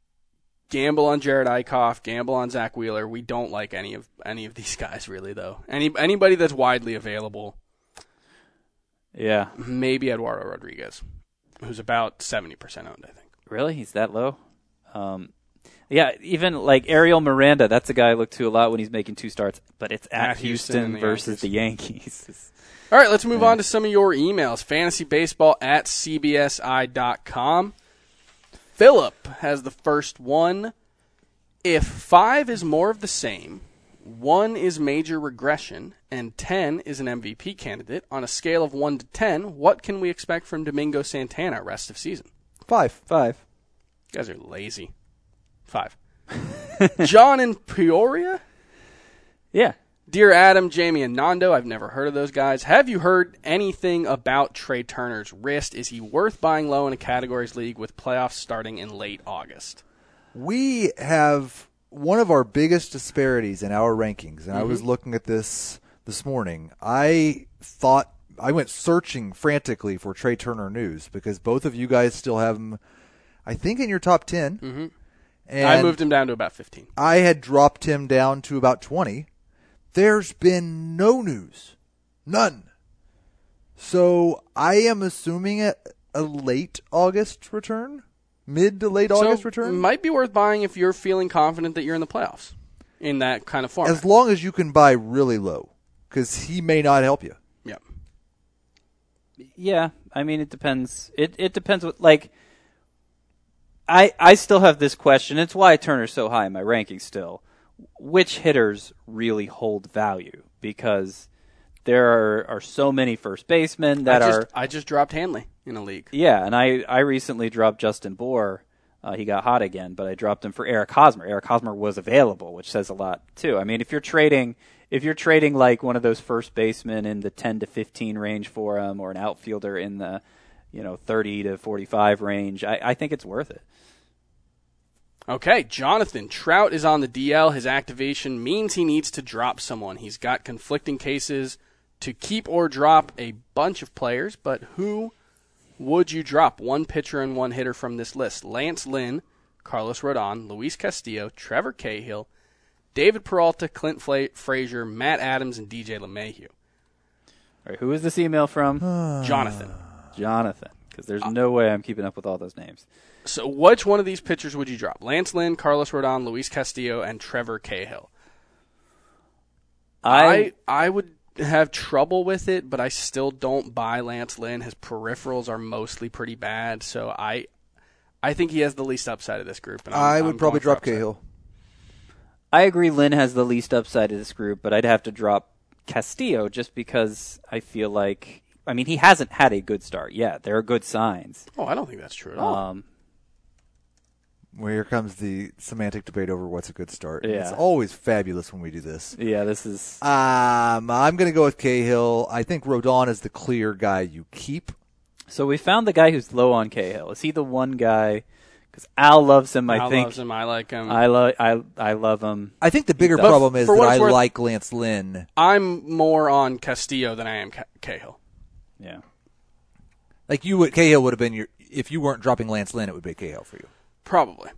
gamble on Jared Eichhoff, gamble on Zach Wheeler. We don't like any of any of these guys really though. Any anybody that's widely available. Yeah. Maybe Eduardo Rodriguez, who's about seventy percent owned, I think. Really? He's that low? Um, yeah, even like Ariel Miranda, that's a guy I look to a lot when he's making two starts, but it's at, At Houston Houston, and the versus the Yankees. All right, let's move Yeah. on to some of your emails. Fantasybaseball at c b s i dot com. Philip has the first one. If five is more of the same, one is major regression, and ten is an M V P candidate, on a scale of one to ten, what can we expect from Domingo Santana rest of season? Five. Five. You guys are lazy. Five. John in Peoria? Yeah. Dear Adam, Jamie, and Nando, I've never heard of those guys. Have you heard anything about Trey Turner's wrist? Is he worth buying low in a categories league with playoffs starting in late August? We have one of our biggest disparities in our rankings, and I Mm-hmm. was looking at this this morning. I thought I went searching frantically for Trey Turner news because both of you guys still have him, I think, in your top ten. Mm-hmm. And I moved him down to about fifteen. I had dropped him down to about twenty. There's been no news. None. So I am assuming a, a late August return? Mid to late So August return? might be worth buying if you're feeling confident that you're in the playoffs in that kind of format. As long as you can buy really low, because he may not help you. Yeah. Yeah, I mean it depends. It it depends what like. I I still have this question. It's why Turner's so high in my rankings still. Which hitters really hold value? Because there are, are so many first basemen that I just, are. I just dropped Hanley in a league. Yeah, and I, I recently dropped Justin Bohr. Uh, he got hot again, but I dropped him for Eric Hosmer. Eric Hosmer was available, which says a lot too. I mean, if you're trading, if you're trading like one of those first basemen in the ten to fifteen range for him, or an outfielder in the, you know, thirty to forty-five range, I, I think it's worth it. Okay, Jonathan Trout is on the D L. His activation means he needs to drop someone. He's got conflicting cases to keep or drop a bunch of players, but who would you drop? One pitcher and one hitter from this list. Lance Lynn, Carlos Rodon, Luis Castillo, Trevor Cahill, David Peralta, Clint Fla- Frazier, Matt Adams, and D J LeMahieu. All right, who is this email from? Jonathan. Jonathan, because there's no way I'm keeping up with all those names. So which one of these pitchers would you drop? Lance Lynn, Carlos Rodon, Luis Castillo, and Trevor Cahill. I I I would have trouble with it, but I still don't buy Lance Lynn. His peripherals are mostly pretty bad, so I I think he has the least upside of this group. And I'm, I would I'm probably going for drop upside. Cahill. I agree Lynn has the least upside of this group, but I'd have to drop Castillo just because I feel like, I mean, he hasn't had a good start yet. There are good signs. Oh, I don't think that's true at all. Um, Well, here comes the semantic debate over what's a good start. Yeah. It's always fabulous when we do this. yeah, this is. Um, I'm going to go with Cahill. I think Rodon is the clear guy you keep. So we found the guy who's low on Cahill. Is he the one guy? Because Al loves him. I Al think loves him. I like him. I love. I I love him. I think the bigger does. problem is For that what I it's worth- like Lance Lynn. I'm more on Castillo than I am Ca- Cahill. Yeah. Like you would, Cahill would have been your, if you weren't dropping Lance Lynn, it would be Cahill for you. Probably.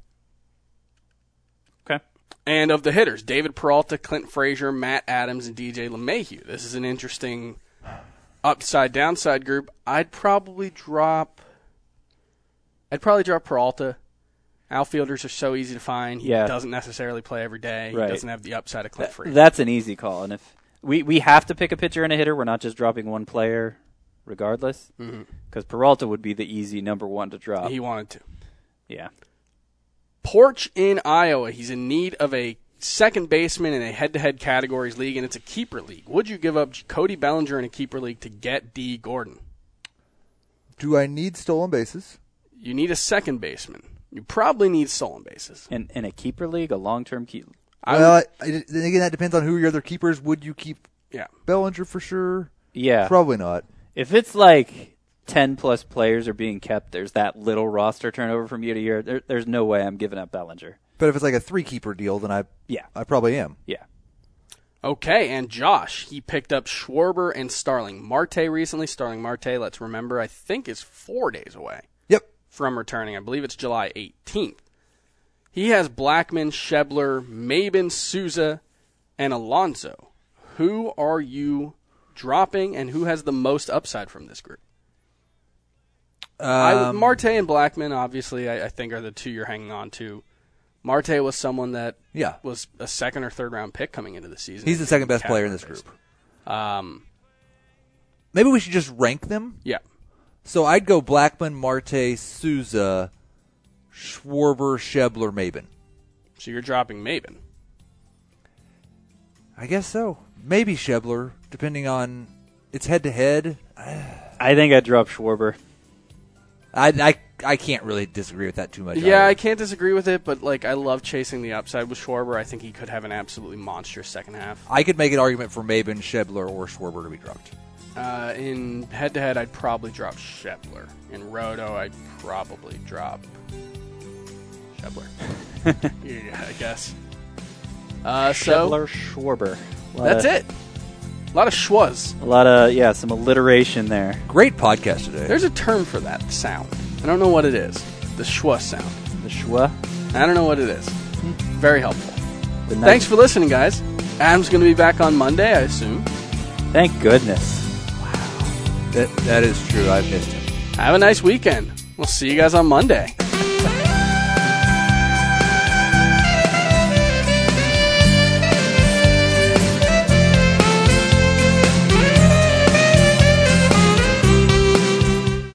Okay. And of the hitters, David Peralta, Clint Frazier, Matt Adams, and D J LeMahieu. This is an interesting upside-downside group. I'd probably drop I'd probably drop Peralta. Outfielders are so easy to find. He Yeah. doesn't necessarily play every day. Right. He doesn't have the upside of Clint That- Frazier. that's an easy call. And if we, we have to pick a pitcher and a hitter, we're not just dropping one player regardless. Because Peralta would be the easy number one to drop. He wanted to. yeah. Porch in Iowa. He's in need of a second baseman in a head-to-head categories league, and it's a keeper league. Would you give up Cody Bellinger in a keeper league to get D. Gordon? Do I need stolen bases? You need a second baseman. You probably need stolen bases. In, in a keeper league, a long-term keeper. I well, would- I, I, then again, that depends on who your other keepers. Would you keep yeah. Bellinger for sure? Yeah. Probably not. If it's like ten plus players are being kept, there's that little roster turnover from year to year. There, there's no way I'm giving up Bellinger. But if it's like a three keeper deal, then I Yeah. I probably am. Yeah. Okay, and Josh, he picked up Schwarber and Starling Marte recently. Starling Marte, let's remember, I think is four days away Yep. from returning. I believe it's July eighteenth. He has Blackman, Shebler, Maben, Souza, and Alonso. Who are you dropping, and who has the most upside from this group? I would, Um, Marte and Blackman, obviously, I, I think are the two you're hanging on to. Marte was someone that Yeah. was a second or third round pick coming into the season. He's the second best player in this group. Um, Maybe we should just rank them. yeah. So I'd go Blackman, Marte, Souza, Schwarber, Shebler, Maben. So you're dropping Maben. I guess so. Maybe Shebler, depending on it's head to head. I think I'd drop Schwarber. I, I I can't really disagree with that too much. Yeah, either. I can't disagree with it, but like I love chasing the upside with Schwarber. I think he could have an absolutely monstrous second half. I could make an argument for Maben, Shebler, or Schwarber to be dropped. Uh, in head-to-head, I'd probably drop Shebler. In Roto, I'd probably drop Shebler. yeah, I guess. Uh, so Shebler, Schwarber. Lot that's of- it. A lot of schwas. A lot of, yeah, some alliteration there. Great podcast today. There's a term for that sound. I don't know what it is. The schwa sound. The schwa. I don't know what it is. Very helpful. The nice- Thanks for listening, guys. Adam's going to be back on Monday, I assume. Thank goodness. That, that is true. I've missed him. Have a nice weekend. We'll see you guys on Monday.